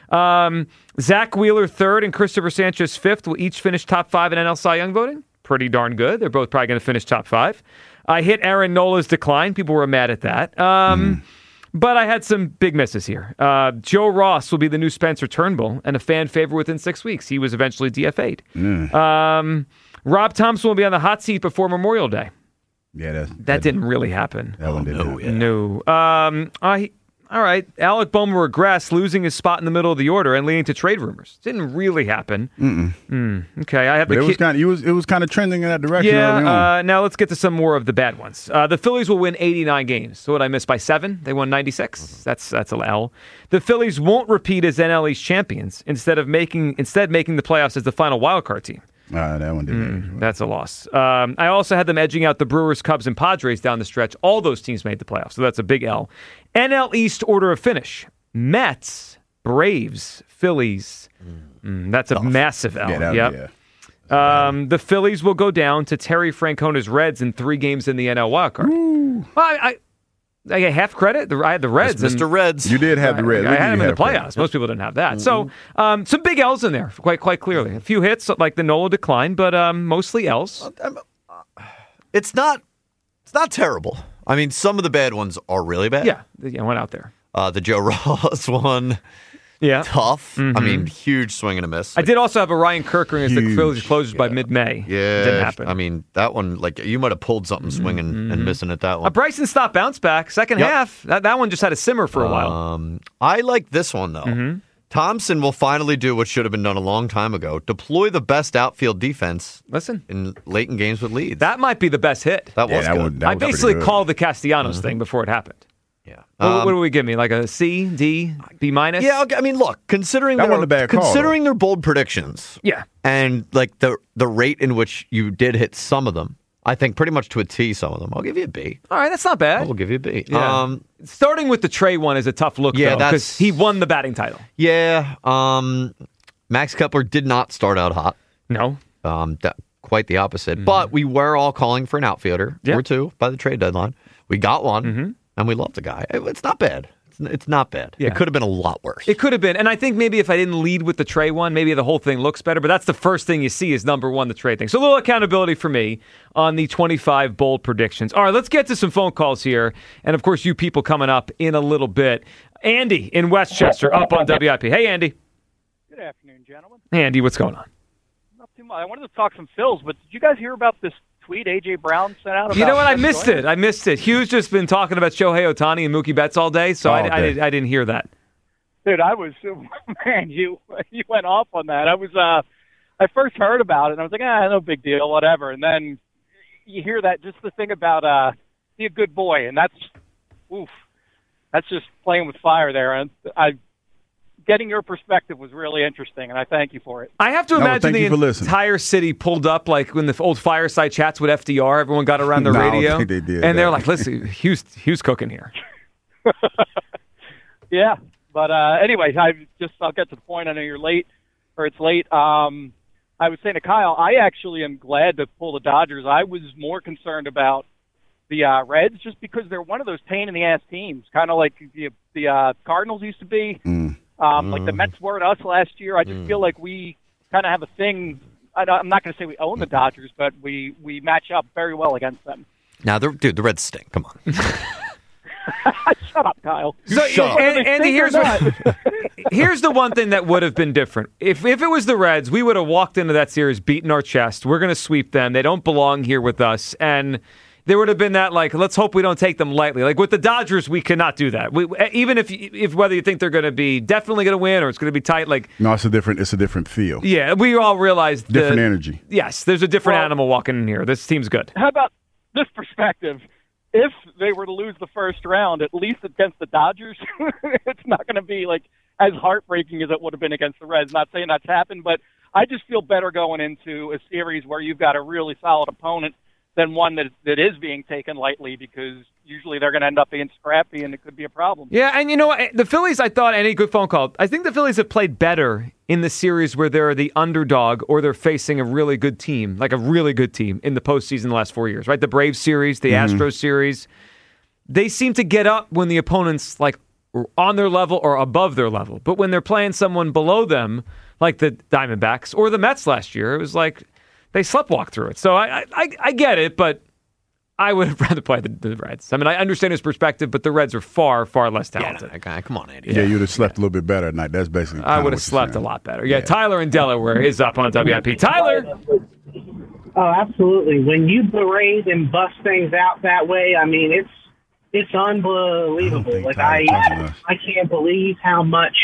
S8: Um, Zach Wheeler third and Christopher Sanchez fifth will each finish top five in N L Cy Young voting. Pretty darn good. They're both probably going to finish top five. I hit Aaron Nola's decline. People were mad at that. Um, mm. But I had some big misses here. Uh, Joe Ross will be the new Spencer Turnbull and a fan favorite within six weeks. He was eventually D F A'd. Mm. Um, Rob Thompson will be on the hot seat before Memorial Day.
S9: Yeah, that's,
S8: that,
S9: that
S8: didn't really happen.
S9: That one didn't
S8: no,
S9: happen.
S8: No. Um, I, all right. Alec Bohm will regress, losing his spot in the middle of the order and leading to trade rumors. Didn't really happen.
S9: Mm-mm.
S8: Mm, okay. I have
S9: but
S8: the
S9: it
S8: ki-
S9: was kind of it was it was kind of trending in that direction.
S8: Yeah.
S9: Early on.
S8: Uh, now let's get to some more of the bad ones. Uh, the Phillies will win eighty-nine games. So what I missed by seven? They won ninety-six. That's that's a L. The Phillies won't repeat as N L East champions instead of making instead making the playoffs as the final wild card team.
S9: Uh, that one didn't.
S8: Mm, that's a loss. Um, I also had them edging out the Brewers, Cubs, and Padres down the stretch. All those teams made the playoffs, so that's a big L. N L East order of finish: Mets, Braves, Phillies. Mm, that's a massive L.
S9: Yeah, that,
S8: yep.
S9: yeah.
S8: Um, the Phillies will go down to Terry Francona's Reds in three games in the N L wildcard. Well, I, I, I get half credit. The, I had the Reds.
S13: That's Mister
S8: and-
S13: Reds.
S9: You did have the Reds.
S8: I, I had them in the
S9: credit.
S8: playoffs. Most people didn't have that. So um, some big L's in there, quite quite clearly. A few hits like the Nola decline, but um, mostly L's.
S13: It's not. It's not terrible. I mean, some of the bad ones are really bad.
S8: Yeah, yeah, went out there.
S13: Uh, the Joe Ross one.
S8: Yeah,
S13: tough.
S8: Mm-hmm.
S13: I mean, huge swing and a miss.
S8: I did also have a Ryan Kirkering as the Phillies closers by mid-May.
S13: Yeah,
S8: didn't happen.
S13: I mean, that one, like, you might have pulled something swinging
S8: Mm-hmm.
S13: and missing at that one.
S8: A Bryson Stott bounce back, second
S13: Yep.
S8: half. That that one just had a simmer for a while.
S13: Um, I like this one, though.
S8: Mm-hmm.
S13: Thompson will finally do what should have been done a long time ago. Deploy the best outfield defense
S8: Listen.
S13: in late in games with leads.
S8: That might be the best hit.
S13: That
S9: Yeah,
S13: was
S9: that
S13: good.
S9: one- that
S8: I
S9: was pretty
S8: basically
S9: good.
S8: called the Castellanos thing before it happened.
S13: Yeah.
S8: What,
S13: Um,
S8: what do we give me? Like a C, D, B minus?
S13: Yeah, okay, I mean, look, considering
S9: That
S13: their,
S9: wasn't a bad call,
S13: considering their bold predictions,
S8: Yeah.
S13: and like the the rate in which you did hit some of them, I think pretty much to a T. Some of them, I'll give you a B.
S8: All right, that's not bad.
S13: I will give you a B.
S8: Yeah.
S13: Um,
S8: Starting with the Trey one is a tough look,
S13: Yeah,
S8: though,
S13: that's-
S8: because he won the batting title.
S13: yeah. Um, Max Kepler did not start out hot.
S8: No.
S13: Um, that, quite the opposite. But we were all calling for an outfielder
S8: Yeah.
S13: or two by the trade deadline. We got one,
S8: Mm-hmm.
S13: and we love the guy. It- it's not bad. It's, it's not bad.
S8: Yeah.
S13: It could have been a lot worse.
S8: It could have been. And I think maybe if I didn't lead with the Trey one, maybe the whole thing looks better. But that's the first thing you see is number one, the Trey thing. So a little accountability for me on the twenty-five bold predictions. All right, let's get to some phone calls here. And, of course, you people coming up in a little bit. Andy in Westchester up on W I P. Hey, Andy.
S19: Good afternoon, gentlemen.
S8: Hey, Andy, what's going on?
S19: Not too much. I wanted to talk some Phils, but did you guys hear about this tweet A J Brown sent out? About
S8: You know what? I
S19: Kevin
S8: missed
S19: Durant?
S8: it. I missed it. Hugh's just been talking about Shohei Ohtani and Mookie Betts all day, so I,
S9: All
S8: I,
S9: day.
S8: did, I didn't hear that.
S19: Dude, I was man. You you went off on that. I was. uh I first heard about it, and I was like, ah, no big deal, whatever. And then you hear that just the thing about uh, be a good boy, and that's oof. That's just playing with fire there. And I. Getting your perspective was really interesting, and I thank you for it.
S8: I have to
S9: No,
S8: imagine
S9: thank
S8: the
S9: you for listening.
S8: entire city pulled up like when the old fireside chats with F D R. Everyone got around the
S9: No, I don't
S8: radio,
S9: think they did
S8: and they're
S9: that.
S8: like, "Listen, Hugh's Hugh's cooking here."
S19: Yeah, but uh, anyway, I just I'll get to the point. I know you're late, or it's late. Um, I was saying to Kyle, I actually am glad to pull the Dodgers. I was more concerned about the uh, Reds just because they're one of those pain in the ass teams, kind of like the the uh, Cardinals used to be.
S9: Mm.
S19: Um, Like the Mets were to us last year. I just
S13: Mm.
S19: feel like we kind of have a thing. I don't, I'm not going to say we own the Dodgers, but we, we match up very well against them.
S13: Now, the, dude, the Reds stink. Come on.
S19: Shut up, Kyle.
S8: So,
S19: Shut
S8: and,
S19: up.
S8: Andy, here's what, here's the one thing that would have been different. If if it was the Reds, we would have walked into that series beating our chest. We're going to sweep them. They don't belong here with us. And there would have been that, like, let's hope we don't take them lightly. Like, with the Dodgers, we cannot do that. We, even if, if whether you think they're going to be definitely going to win or it's going to be tight, like...
S9: No, it's a different, it's a different feel.
S8: Yeah, we all realize... The,
S9: different energy.
S8: Yes, there's a different
S19: Well,
S8: animal walking in here. This team's good.
S19: How about this perspective? If they were to lose the first round, at least against the Dodgers, it's not going to be like as heartbreaking as it would have been against the Reds. Not saying that's happened, but I just feel better going into a series where you've got a really solid opponent than one that that is being taken lightly, because usually they're going to end up being scrappy and it could be a problem.
S8: Yeah, and you know what? The Phillies, I thought, any good phone call, I think the Phillies have played better in the series where they're the underdog or they're facing a really good team, like a really good team in the postseason the last four years, right? The Braves series, the mm-hmm. Astros series. They seem to get up when the opponent's like on their level or above their level. But when they're playing someone below them, like the Diamondbacks or the Mets last year, it was like they sleptwalk through it. So I I, I get it, but I would have rather played the, the Reds. I mean, I understand his perspective, but the Reds are far, far less talented.
S13: Yeah, no, come on, Andy.
S9: Yeah, yeah, you'd have slept a little bit better at night. That's basically
S8: I would have slept a lot better. Yeah, yeah, Tyler in Delaware is up on W I P. Tyler!
S17: Oh, absolutely. When you berate and bust things out that way, I mean, it's it's unbelievable. I like, I, I can't believe how much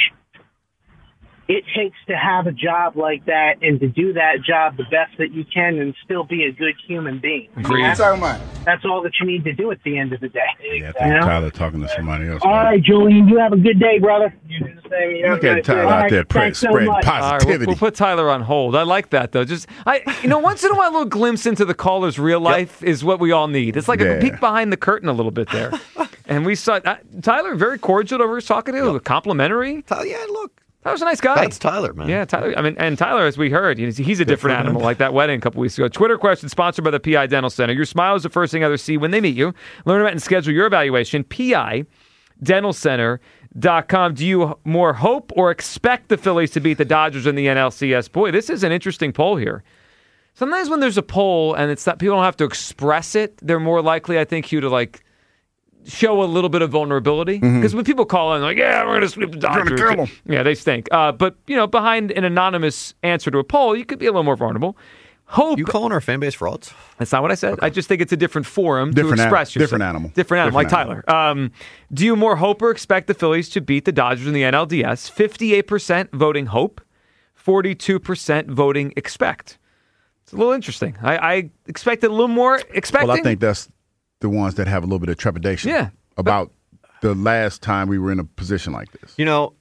S17: it takes to have a job like that and to do that job the best that you can and still be a good human being. I mean, that's, that's all that you need to do at the end of the day.
S9: Yeah, I think
S17: you know?
S9: Tyler talking to somebody else.
S17: All right, Julian, you have a good day, brother. You do the same. You
S9: Look at Tyler out there pre- spreading so positivity.
S8: All right, we'll, we'll put Tyler on hold. I like that, though. Just I, you know, once in a while, a little glimpse into the caller's real life yep. is what we all need. It's like yeah. a peek behind the curtain a little bit there. And we saw uh, Tyler very cordial over his talking to him, yep. complimentary.
S13: Yeah, look.
S8: That was a nice guy.
S13: That's Tyler, man.
S8: Yeah, Tyler. I mean, and Tyler, as we heard, he's, he's a different animal, like that wedding a couple weeks ago. Twitter question sponsored by the P I Dental Center. Your smile is the first thing others see when they meet you. Learn about and schedule your evaluation. P I dental center dot com. Do you more hope or expect the Phillies to beat the Dodgers in the N L C S? Boy, this is an interesting poll here. Sometimes when there's a poll and it's not, people don't have to express it, they're more likely, I think, you to like show a little bit of vulnerability. Because mm-hmm. when people call in, like, yeah, we're going to sweep the Dodgers.
S9: Kill them.
S8: Yeah, they stink. Uh, but, you know, behind an anonymous answer to a poll, you could be a little more vulnerable. Hope.
S13: You calling our fan base frauds?
S8: That's not what I said. Okay. I just think it's a different forum
S9: different
S8: to express
S9: an-
S8: yourself.
S9: Different animal.
S8: Different animal,
S9: different
S8: like
S9: animal.
S8: Tyler. Um, do you more hope or expect the Phillies to beat the Dodgers in the N L D S? fifty-eight percent voting hope, forty-two percent voting expect. It's a little interesting. I, I expected a little more expecting.
S9: Well, I think that's the ones that have a little bit of trepidation.
S8: Yeah.
S9: About the last time we were in a position like this.
S13: You know,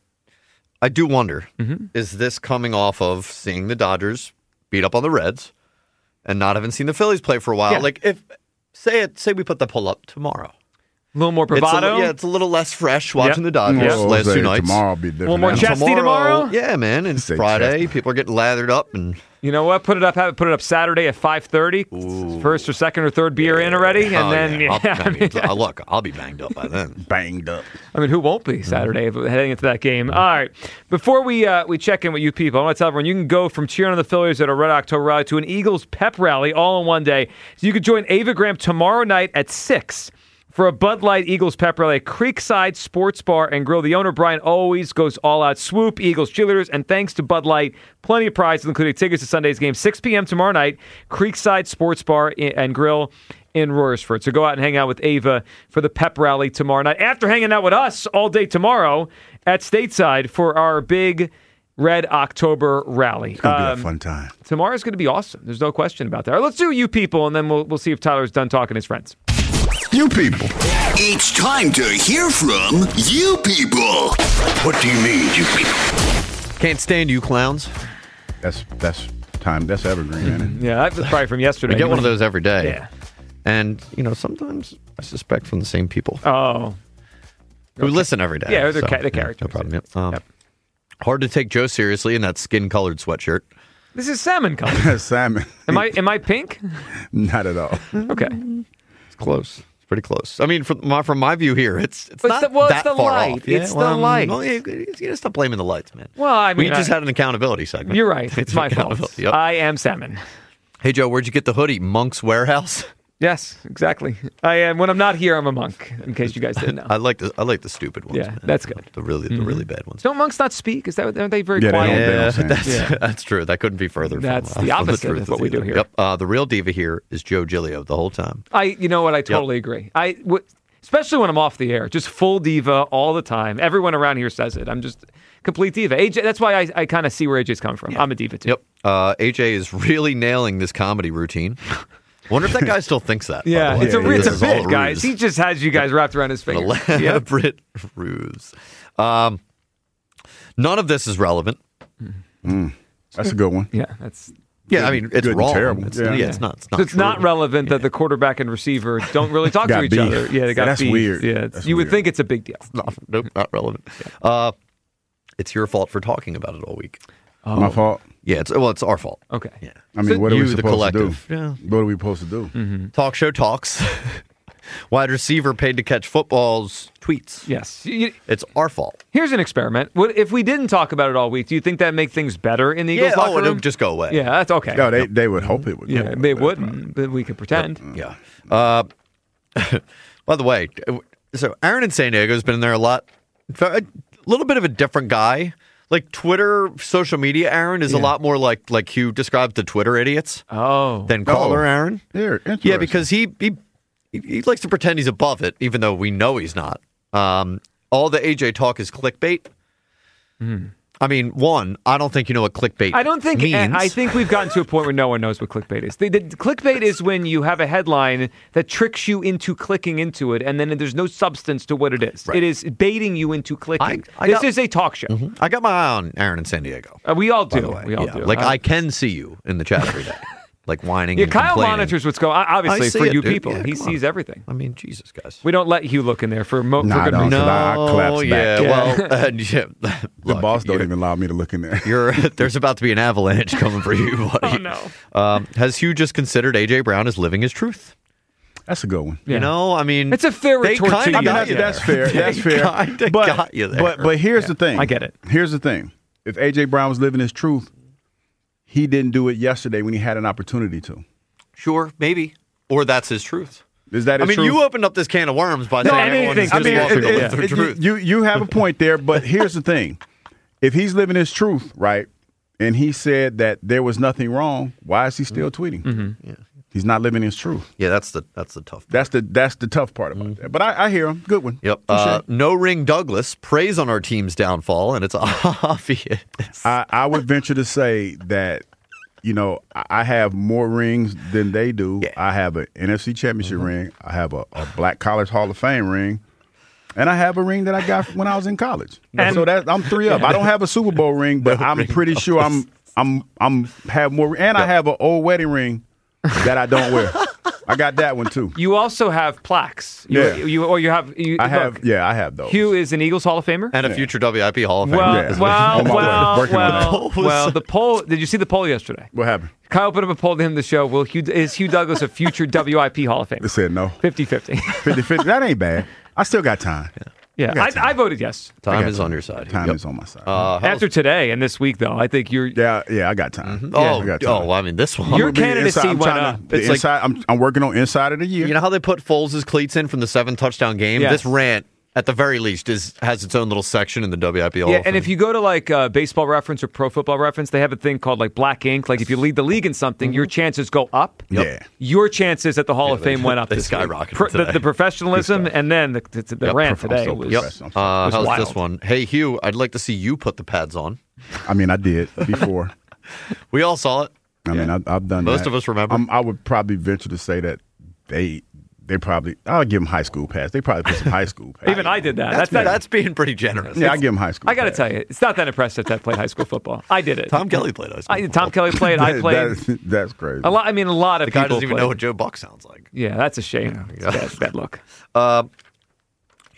S13: I do wonder,
S8: mm-hmm.
S13: is this coming off of seeing the Dodgers beat up on the Reds and not having seen the Phillies play for a while?
S8: Yeah.
S13: Like, if say it, say we put the pull up tomorrow.
S8: A little more bravado?
S13: It's a, yeah, it's a little less fresh watching
S8: yep.
S13: the Dodgers
S8: yep.
S13: last
S9: Jose,
S13: two nights.
S9: Tomorrow will be different.
S8: A little more chesty tomorrow?
S13: Yeah, man. It's
S9: Say
S13: Friday.
S9: chesty.
S13: People are getting lathered up. and
S8: You know what? Put it up. Have it put it up Saturday at five thirty. First or second or third beer in already, and
S13: oh,
S8: then
S13: yeah.
S8: yeah,
S13: I'll, I mean, yeah. look, I'll be banged up by then.
S9: Banged up.
S8: I mean, who won't be Saturday mm-hmm. heading into that game? All right. Before we uh, we check in with you people, I want to tell everyone you can go from cheering on the Phillies at a Red October rally to an Eagles pep rally all in one day. So you can join Ava Graham tomorrow night at six. For a Bud Light Eagles pep rally at Creekside Sports Bar and Grill. The owner, Brian, always goes all out. Swoop, Eagles cheerleaders, and thanks to Bud Light, plenty of prizes, including tickets to Sunday's game, six p.m. tomorrow night, Creekside Sports Bar and Grill in Royersford. So go out and hang out with Ava for the pep rally tomorrow night. After hanging out with us all day tomorrow at Stateside for our big Red October rally.
S9: It's going to
S8: um,
S9: be a fun time.
S8: Tomorrow's going to be awesome. There's no question about that. All right, let's do you people, and then we'll we'll see if Tyler's done talking to his friends.
S9: You people.
S18: It's time to hear from you people. What do you need, you people?
S13: Can't stand you clowns.
S9: That's that's time. That's evergreen, isn't it?
S8: Yeah, that's probably from yesterday.
S13: We get one of those every day.
S8: Yeah.
S13: And, you know, sometimes I suspect from the same people.
S8: Oh.
S13: Who okay. listen every day.
S8: Yeah, they're
S13: so,
S8: ca- the
S13: yeah,
S8: characters.
S13: No problem. Yep. Um,
S8: yep.
S13: Hard to take Joe seriously in that skin-colored sweatshirt.
S8: This is salmon color.
S9: Salmon.
S8: Am I am I pink?
S9: Not at all.
S8: Okay.
S13: It's close. pretty close. I mean, from my from my view here, it's it's
S8: But
S13: not
S8: it's the- well, it's
S13: that
S8: the
S13: far
S8: light.
S13: off. Yeah,
S8: It's the
S13: well,
S8: light.
S13: Well, you, you gotta stop blaming the lights, man.
S8: Well, I mean,
S13: we just
S8: I-
S13: had an accountability segment.
S8: You're right. It's my fault.
S13: Accountability, yep.
S8: I am salmon.
S13: Hey, Joe, where'd you get the hoodie? Monk's Warehouse.
S8: Yes, exactly. I am. When I'm not here, I'm a monk. In case you guys didn't know.
S13: I like the I like the stupid ones.
S8: Yeah,
S13: man.
S8: that's good.
S13: The really the
S8: Mhm.
S13: really bad ones.
S8: Don't monks not speak? Is that what- aren't they very
S9: Yeah, they
S8: quiet?
S9: don't- they
S13: Yeah,
S9: don't say
S13: that's
S8: Yeah.
S13: that's true. That couldn't be further.
S8: That's
S13: from,
S8: the
S13: uh, from
S8: opposite
S13: truth
S8: of what we do
S13: either.
S8: here.
S13: Yep. Uh, the real diva here is Joe Giglio the whole time.
S8: I, you know what? I totally agree. I, w- especially when I'm off the air, just full diva all the time. Everyone around here says it. I'm just complete diva. A J, that's why I, I kind of see where A J's coming from. I'm a diva too.
S13: Yep. Uh, A J is really nailing this comedy routine. Wonder if that guy still thinks that. by
S8: Yeah,
S13: the way.
S8: it's a,
S13: This
S8: it's a
S13: is all
S8: bit, guys.
S13: ruse.
S8: He just has you guys wrapped around his
S13: An
S8: finger. Yep.
S13: elaborate ruse. Um, none of this is relevant.
S9: Mm, that's a good one.
S8: Yeah, that's.
S13: Yeah, I mean, it's
S9: Good and
S13: wrong.
S9: terrible.
S13: It's,
S9: Yeah.
S13: yeah. it's not. It's not.
S8: So it's
S13: true.
S8: not relevant that the quarterback and receiver don't really talk to
S9: Got
S8: each
S9: beef.
S8: other. Yeah, they got
S9: That's
S8: beef.
S9: weird.
S8: Yeah, it's-
S9: That's
S8: you would
S9: weird.
S8: think it's a big deal.
S13: Not, nope, not relevant. Uh, it's your fault for talking about it all week.
S9: My fault.
S13: Yeah, it's well, it's our fault.
S8: Okay.
S13: Yeah.
S9: I mean,
S13: So
S9: what are we
S13: you, the
S9: supposed
S13: collective.
S9: to do?
S13: Yeah.
S9: What are we supposed to do?
S8: Mm-hmm.
S13: Talk show talks. Wide receiver paid to catch footballs. Tweets.
S8: Yes. You-
S13: It's our fault.
S8: Here's an experiment. What if we didn't talk about it all week? Do you think that'd make things better in the Eagles
S13: Yeah.
S8: locker
S13: Oh, it
S8: room?
S13: would just go away.
S8: Yeah, that's okay.
S9: No, they they would hope it would.
S8: yeah, they wouldn't, but we could pretend.
S13: Yeah. Uh, by the way, so Aaron in San Diego has been in there a lot. A little bit of a different guy. Like Twitter, social media, Aaron is a
S8: Yeah.
S13: lot more like like Hugh described the Twitter idiots
S8: Oh.
S13: than caller
S9: Oh.
S13: Aaron.
S9: Yeah,
S13: Yeah, because he, he he likes to pretend he's above it, even though we know he's not. Um, all the A J talk is clickbait. I mean, one, I don't think you know what clickbait
S8: I don't think.
S13: means.
S8: I think we've gotten to a point where no one knows what clickbait is. The, the, clickbait is when you have a headline that tricks you into clicking into it, and then there's no substance to what it is.
S13: Right.
S8: It is baiting you into clicking.
S13: I
S8: this
S13: got-
S8: is a talk show.
S13: Mhm. I got my eye on Aaron in San Diego.
S8: Uh, we all
S13: by
S8: do.
S13: the way.
S8: We all
S13: Yeah.
S8: do.
S13: Like
S8: Uh,
S13: I can see you in the chat every day, like whining.
S8: Yeah,
S13: and
S8: Kyle
S13: complaining.
S8: monitors what's going on.
S13: I
S8: Obviously,
S13: see
S8: for
S13: it,
S8: you
S13: dude.
S8: people,
S13: Yeah,
S8: he
S13: come
S8: sees
S13: on.
S8: everything.
S13: I mean, Jesus, guys.
S8: We don't let Hugh look in there for, mo-
S9: Nah,
S8: for
S9: I
S8: good
S9: don't,
S8: reason.
S9: 'cause I- I
S13: No,
S9: collapse
S13: yeah,
S9: back.
S13: well, uh, yeah.
S9: The
S13: Look,
S9: boss don't
S13: you're-
S9: even allow me to look in there.
S13: You're there's about to be an avalanche coming for you, buddy.
S8: Oh, no.
S13: Um, has Hugh just considered A J Brown as living his truth?
S9: That's a good one.
S8: Yeah.
S13: You know, I mean,
S8: It's a fair
S13: they
S8: retort to
S13: kinda
S8: you.
S13: got
S9: That's,
S13: you
S9: that's
S13: there.
S9: fair. That's
S13: They
S9: fair.
S13: kinda
S9: But,
S13: got you there.
S9: but but here's the thing.
S8: I get it.
S9: Here's the thing. If A J Brown was living his truth, he didn't do it yesterday when he had an opportunity to.
S13: Sure, maybe, or that's his truth.
S9: Is that
S13: I
S9: his
S13: mean,
S9: truth?
S13: you opened up this can of worms by
S8: No,
S13: saying
S8: anything.
S13: everyone's
S8: I
S13: just
S8: mean,
S13: walking
S8: it-
S13: to
S8: it-
S13: live their
S9: it-
S13: truth.
S9: You you have a point there, but here's the thing: if he's living his truth, right, and he said that there was nothing wrong, why is he still tweeting?
S8: Mm-hmm.
S13: Yeah.
S9: He's not living his truth.
S13: Yeah, that's the that's the tough. Part.
S9: That's the that's the tough part about that. But I, I hear him. Good one.
S13: Yep. Uh, no ring Douglas preys on our team's downfall, and it's obvious.
S9: I, I would venture to say that, you know, I I have more rings than they do.
S13: Yeah.
S9: I have an N F C Championship ring. I have a, a Black College Hall of Fame ring. And I have a ring that I got when I was in college.
S8: And-
S9: so that I'm three up. I don't have a Super Bowl ring, but I'm pretty sure I'm I'm I'm have more. And I have an old wedding ring that I don't wear. I got that one too.
S8: You also have plaques. You,
S9: Yeah.
S8: You, or you have. You,
S9: I have
S8: look,
S9: yeah, I have those.
S8: Hugh is an Eagles Hall of Famer.
S13: and a future W I P Hall of Famer.
S8: Well,
S9: Yeah.
S8: well,
S9: On my way.
S8: well,
S9: Working on
S8: well,
S13: that.
S8: well. The poll. Did you see the poll yesterday?
S9: What happened?
S8: Kyle put up a poll to him the show. Will Hugh is Hugh Douglas a future W I P Hall of
S9: They
S8: Famer?
S9: said no.
S8: fifty-fifty.
S9: fifty fifty. That ain't bad. I still got time.
S8: Yeah,
S9: I got
S8: I,
S9: time.
S8: I voted yes.
S13: Time
S9: got
S13: is
S9: time.
S13: on your side.
S9: Time
S13: Yep.
S9: is on my side.
S13: Uh, how's-
S8: After today and this week, though, I think you're.
S9: yeah, yeah, I got time.
S13: oh,
S9: I got time.
S13: oh, I mean, this one.
S8: Your
S9: I'm gonna be
S8: candidacy
S9: inside- I'm
S8: went
S9: trying
S8: up.
S9: To, the
S13: It's like-
S9: inside, I'm, I'm working on inside of the year.
S13: You know how they put Foles' cleats in from the seven touchdown game?
S8: Yes.
S13: This rant, at the very least, is has its own little section in the W I P Hall
S8: Yeah,
S13: of
S8: and
S13: Fame.
S8: if you go to like uh, Baseball Reference or Pro Football Reference, they have a thing called like black ink. Like if you lead the league in something, your chances go up.
S9: Yep. Yeah.
S8: Your chances at the Hall
S13: Yeah,
S8: of Fame
S13: they-
S8: went up.
S13: they
S8: this week.
S13: skyrocketed
S8: Pro- the,
S13: today.
S8: the professionalism
S9: Good stuff.
S8: and then the, the, the
S13: Yep.
S8: rant
S9: Prof- I'm
S8: today
S9: so
S8: was.
S9: professional. I'm so-
S13: uh,
S8: was
S13: how's
S8: wild.
S13: this one? Hey, Hugh, I'd like to see you put the pads on.
S9: I mean, I did before.
S13: We all saw it.
S9: I mean, I, I've done
S13: Most
S9: that.
S13: of us remember.
S9: I'm, I would probably venture to say that they they probably, I'll give them high school pass. They probably put some high school pass.
S8: Even I did that.
S13: That's,
S8: That's,
S13: that's being pretty generous.
S9: Yeah, I give them high school
S8: I got to
S9: pass.
S8: tell you, it's not that impressive that I played high school football. I did it.
S13: Tom Kelly played high school.
S8: I, Tom Kelly played. I
S9: That-
S8: played.
S9: that- that's crazy.
S8: a lot. I mean, a lot of
S13: The guy
S8: people
S13: doesn't even
S8: played.
S13: know what Joe Buck sounds like.
S8: Yeah, that's a shame. It's a bad, bad look.
S13: Uh,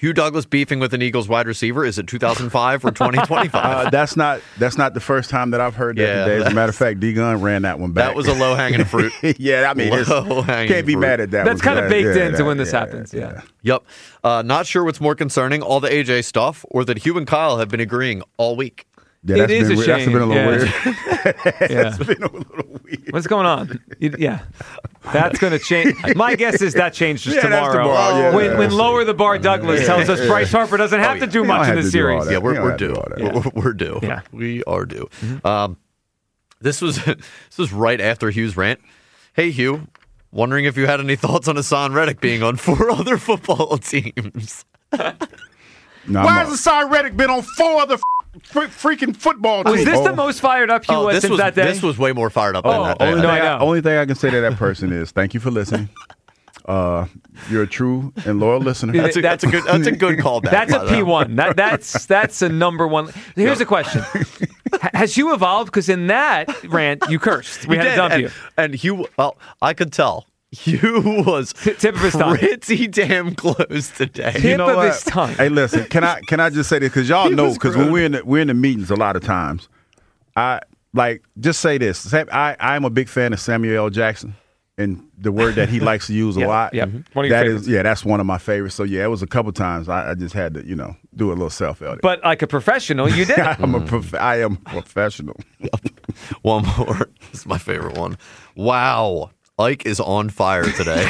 S13: Hugh Douglas beefing with an Eagles wide receiver, is it two thousand five or twenty twenty-five?
S9: Uh, that's not that's not the first time that I've heard that
S13: Yeah,
S9: today. As a matter of fact, D-Gun ran that one back.
S13: That was a low-hanging fruit.
S9: yeah, I mean, it's, can't be
S13: fruit.
S9: mad at that.
S8: That's
S9: one,
S8: kind of
S9: that-
S8: baked
S9: yeah,
S8: into
S9: that-
S8: when this
S9: yeah,
S8: happens. Yeah.
S13: Yep. Uh, not sure what's more concerning, all the A J stuff, or that Hugh and Kyle have been agreeing all week.
S9: Yeah,
S8: It
S9: that's
S8: is
S9: been,
S8: a
S9: weird. That's
S8: shame.
S9: been a little
S8: Yeah.
S9: weird.
S8: Yeah.
S9: That's been a little weird.
S8: What's going on? You- yeah. That's going to change. My guess is that changes
S9: Yeah, that's
S8: tomorrow.
S9: tomorrow, yeah,
S8: when
S9: yeah.
S8: when Lower the Bar Douglas
S9: Yeah.
S8: tells us
S9: Yeah.
S8: Bryce Harper doesn't have
S13: Oh,
S8: to
S13: yeah.
S8: do
S9: We
S8: much
S9: don't
S8: in
S9: have
S8: the
S9: to do all
S8: series.
S9: that.
S13: Yeah,
S9: We
S13: we're,
S9: don't
S13: we're
S9: have to
S13: due.
S9: do all that.
S13: We're, we're due.
S8: Yeah.
S13: We are due. Um, this was this was right after Hugh's rant. Hey, Hugh, wondering if you had any thoughts on Hassan Reddick being on four other football teams.
S9: No, Why I'm has Hassan Reddick been on four other f- f- freaking football teams?
S8: Was this
S9: Oh.
S8: the most fired up Hugh
S13: Oh,
S8: was
S13: this
S8: since
S13: was
S8: that day?
S13: this was way more fired up than
S8: Oh,
S13: that
S8: oh,
S13: day.
S9: Only,
S8: no,
S9: thing
S8: I
S9: I,
S8: know.
S9: only thing I can say to that person is thank you for listening. Uh, you're a true and loyal listener.
S13: That's a, that's a good that's a good callback.
S8: That's
S13: by
S8: a
S13: the way.
S8: P one. That that's that's a number one. Here's a question: Ha- Has Hugh evolved? Because in that rant, you cursed. We
S13: He
S8: had to
S13: did,
S8: dump
S13: and,
S8: you.
S13: And Hugh, well, I could tell. Hugh was
S8: T- tip of his tongue.
S13: pretty damn close today.
S8: Tip
S9: You know
S8: of
S9: what?
S8: his tongue.
S9: Hey, listen, can I can I just say this because y'all
S13: He
S9: know
S13: was
S9: because when
S13: grown.
S9: we're in the, we're in the meetings a lot of times, I like just say this. Sam- I I'm a big fan of Samuel L. Jackson and the word that he likes to use a
S8: Yeah,
S9: lot.
S8: yeah. One of your
S9: That
S8: favorites.
S9: is yeah, that's one of my favorites. So yeah, it was a couple times I, I just had to you know do a little self edit.
S8: But like a professional, you did it.
S9: I'm a prof- I am professional.
S13: One more. This is my favorite one. Wow. Ike is on fire today.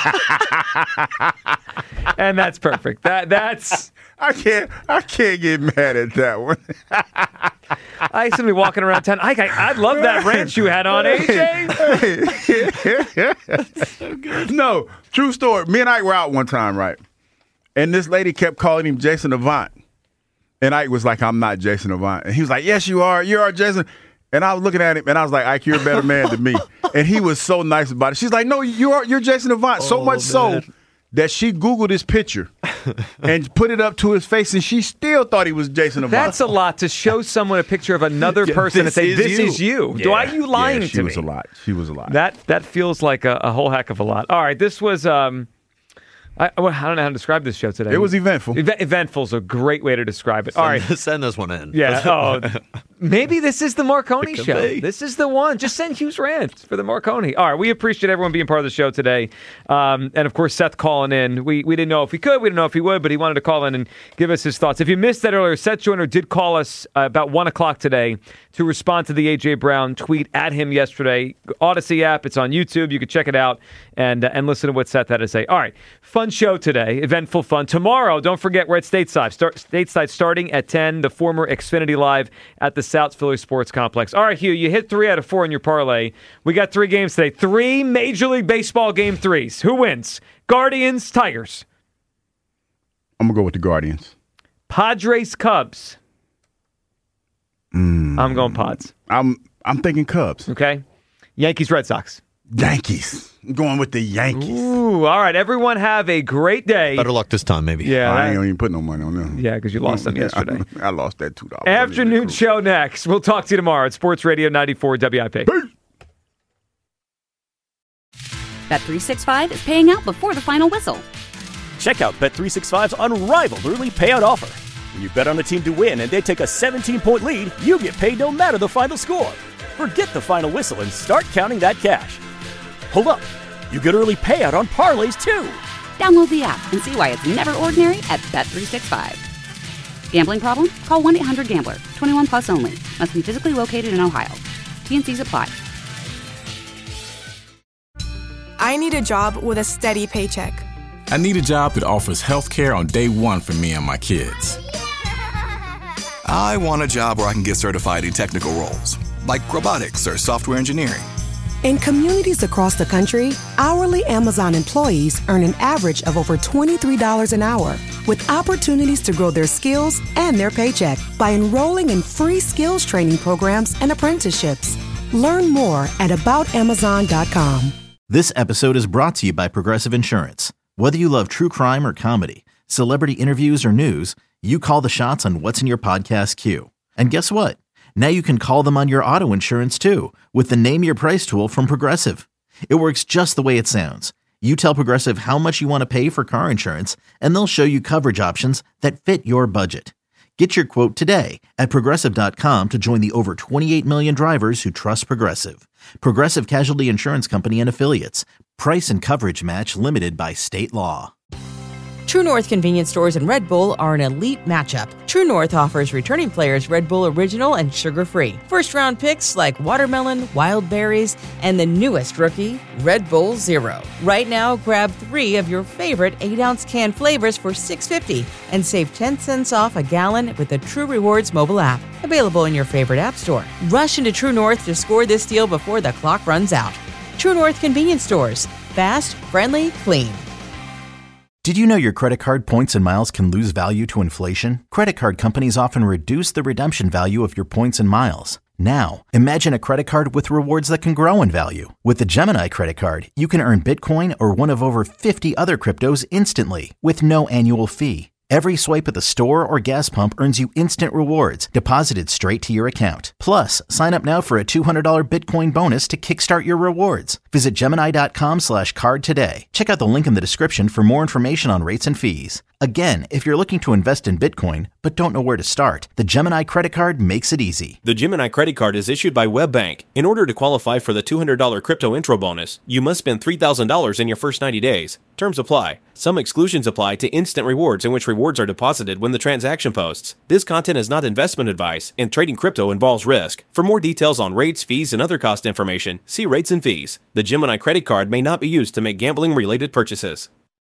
S8: And that's perfect. That that's.
S9: I can't I can't get mad at that one.
S8: I used to be walking around town. I, I, I love that ranch you had on, A J.
S9: No, true story. Me and Ike were out one time, right? And this lady kept calling him Jason Avant. And Ike was like, I'm not Jason Avant. And he was like, yes, you are. You are Jason. And I was looking at him, and I was like, Ike, you're a better man than me. And he was so nice about it. She's like, no, you are, you're Jason Avant. So
S13: Oh,
S9: much so
S13: man.
S9: that she Googled his picture and put it up to his face, and she still thought he was Jason Avant.
S8: That's a lot to show someone a picture of another
S13: Yeah,
S8: person and
S13: this
S8: say,
S13: is
S8: "This
S13: you."
S8: is you."
S9: Yeah,
S8: Do I you lying
S9: yeah, she
S8: to
S9: was
S8: me?
S9: a lot. She was a lot.
S8: That that feels like a, a whole heck of a lot. All right, this was. Um, I, I don't know how to describe this show today.
S9: It was eventful.
S8: Eve- eventful is a great way to describe it. All right.
S13: Send, send this one in.
S8: Yeah. Oh, maybe this is the Marconi
S13: It could
S8: show.
S13: be.
S8: This is the one. Just send Hugh's rant for the Marconi. All right. We appreciate everyone being part of the show today. Um, and of course, Seth calling in. We we didn't know if he could. We didn't know if he would, but he wanted to call in and give us his thoughts. If you missed that earlier, Seth Joyner did call us uh, about one o'clock today to respond to the A J Brown tweet at him yesterday. Odyssey app. It's on YouTube. You can check it out and uh, and listen to what Seth had to say. All right. Fun show today. Eventful fun. Tomorrow, don't forget, we're at Stateside. Start, Stateside starting at ten, the former Xfinity Live at the South Philly Sports Complex. All right, Hugh, you hit three out of four in your parlay. We got three games today. Three Major League Baseball game threes. Who wins? Guardians, Tigers.
S9: I'm going to go with the Guardians.
S8: Padres, Cubs.
S9: Mm.
S8: I'm going Pods.
S9: I'm I'm thinking Cubs.
S8: Okay. Yankees, Red Sox.
S9: Yankees. I'm going with the Yankees.
S8: Ooh, all right. Everyone have a great day.
S13: Better luck this time, maybe.
S8: Yeah.
S9: I ain't gonna even put no money on them.
S8: Yeah, because you lost them
S9: Yeah,
S8: yesterday.
S9: I, I lost that two dollars.
S8: Afternoon show next. We'll talk to you tomorrow at Sports Radio ninety-four W I P.
S1: Bet three sixty-five is paying out before the final whistle.
S2: Check out Bet three sixty-five's unrivaled early payout offer. When you bet on a team to win and they take a seventeen-point lead, you get paid no matter the final score. Forget the final whistle and start counting that cash. Hold up. You get early payout on parlays, too.
S1: Download the app and see why it's never ordinary at Bet three sixty-five. Gambling problem? Call one eight hundred gambler. twenty-one plus only. Must be physically located in Ohio. T N Cs apply.
S3: I need a job with a steady paycheck.
S4: I need a job that offers health care on day one for me and my kids.
S5: I want a job where I can get certified in technical roles, like robotics or software engineering.
S6: In communities across the country, hourly Amazon employees earn an average of over twenty-three dollars an hour, with opportunities to grow their skills and their paycheck by enrolling in free skills training programs and apprenticeships. Learn more at about amazon dot com.
S7: This episode is brought to you by Progressive Insurance. Whether you love true crime or comedy, celebrity interviews or news, you call the shots on what's in your podcast queue. And guess what? Now you can call them on your auto insurance too with the Name Your Price tool from Progressive. It works just the way it sounds. You tell Progressive how much you want to pay for car insurance, and they'll show you coverage options that fit your budget. Get your quote today at Progressive dot com to join the over twenty-eight million drivers who trust Progressive. Progressive Casualty Insurance Company and Affiliates. Price and coverage match limited by state law.
S20: True North convenience stores and Red Bull are an elite matchup. True North offers returning players Red Bull Original and sugar-free. First-round picks like watermelon, wild berries, and the newest rookie, Red Bull Zero. Right now, grab three of your favorite eight-ounce can flavors for six dollars and fifty cents and save ten cents off a gallon with the True Rewards mobile app. Available in your favorite app store. Rush into True North to score this deal before the clock runs out. True North convenience stores. Fast, friendly, clean.
S7: Did you know your credit card points and miles can lose value to inflation? Credit card companies often reduce the redemption value of your points and miles. Now, imagine a credit card with rewards that can grow in value. With the Gemini credit card, you can earn Bitcoin or one of over fifty other cryptos instantly with no annual fee. Every swipe at the store or gas pump earns you instant rewards deposited straight to your account. Plus, sign up now for a two hundred dollars Bitcoin bonus to kickstart your rewards. Visit Gemini.com slash card today. Check out the link in the description for more information on rates and fees. Again, if you're looking to invest in Bitcoin but don't know where to start, the Gemini credit card makes it easy.
S21: The Gemini credit card is issued by WebBank. In order to qualify for the two hundred dollars crypto intro bonus, you must spend three thousand dollars in your first ninety days. Terms apply. Some exclusions apply to instant rewards, in which rewards are deposited when the transaction posts. This content is not investment advice, and trading crypto involves risk. For more details on rates, fees, and other cost information, see rates and fees. The Gemini credit card may not be used to make gambling-related purchases.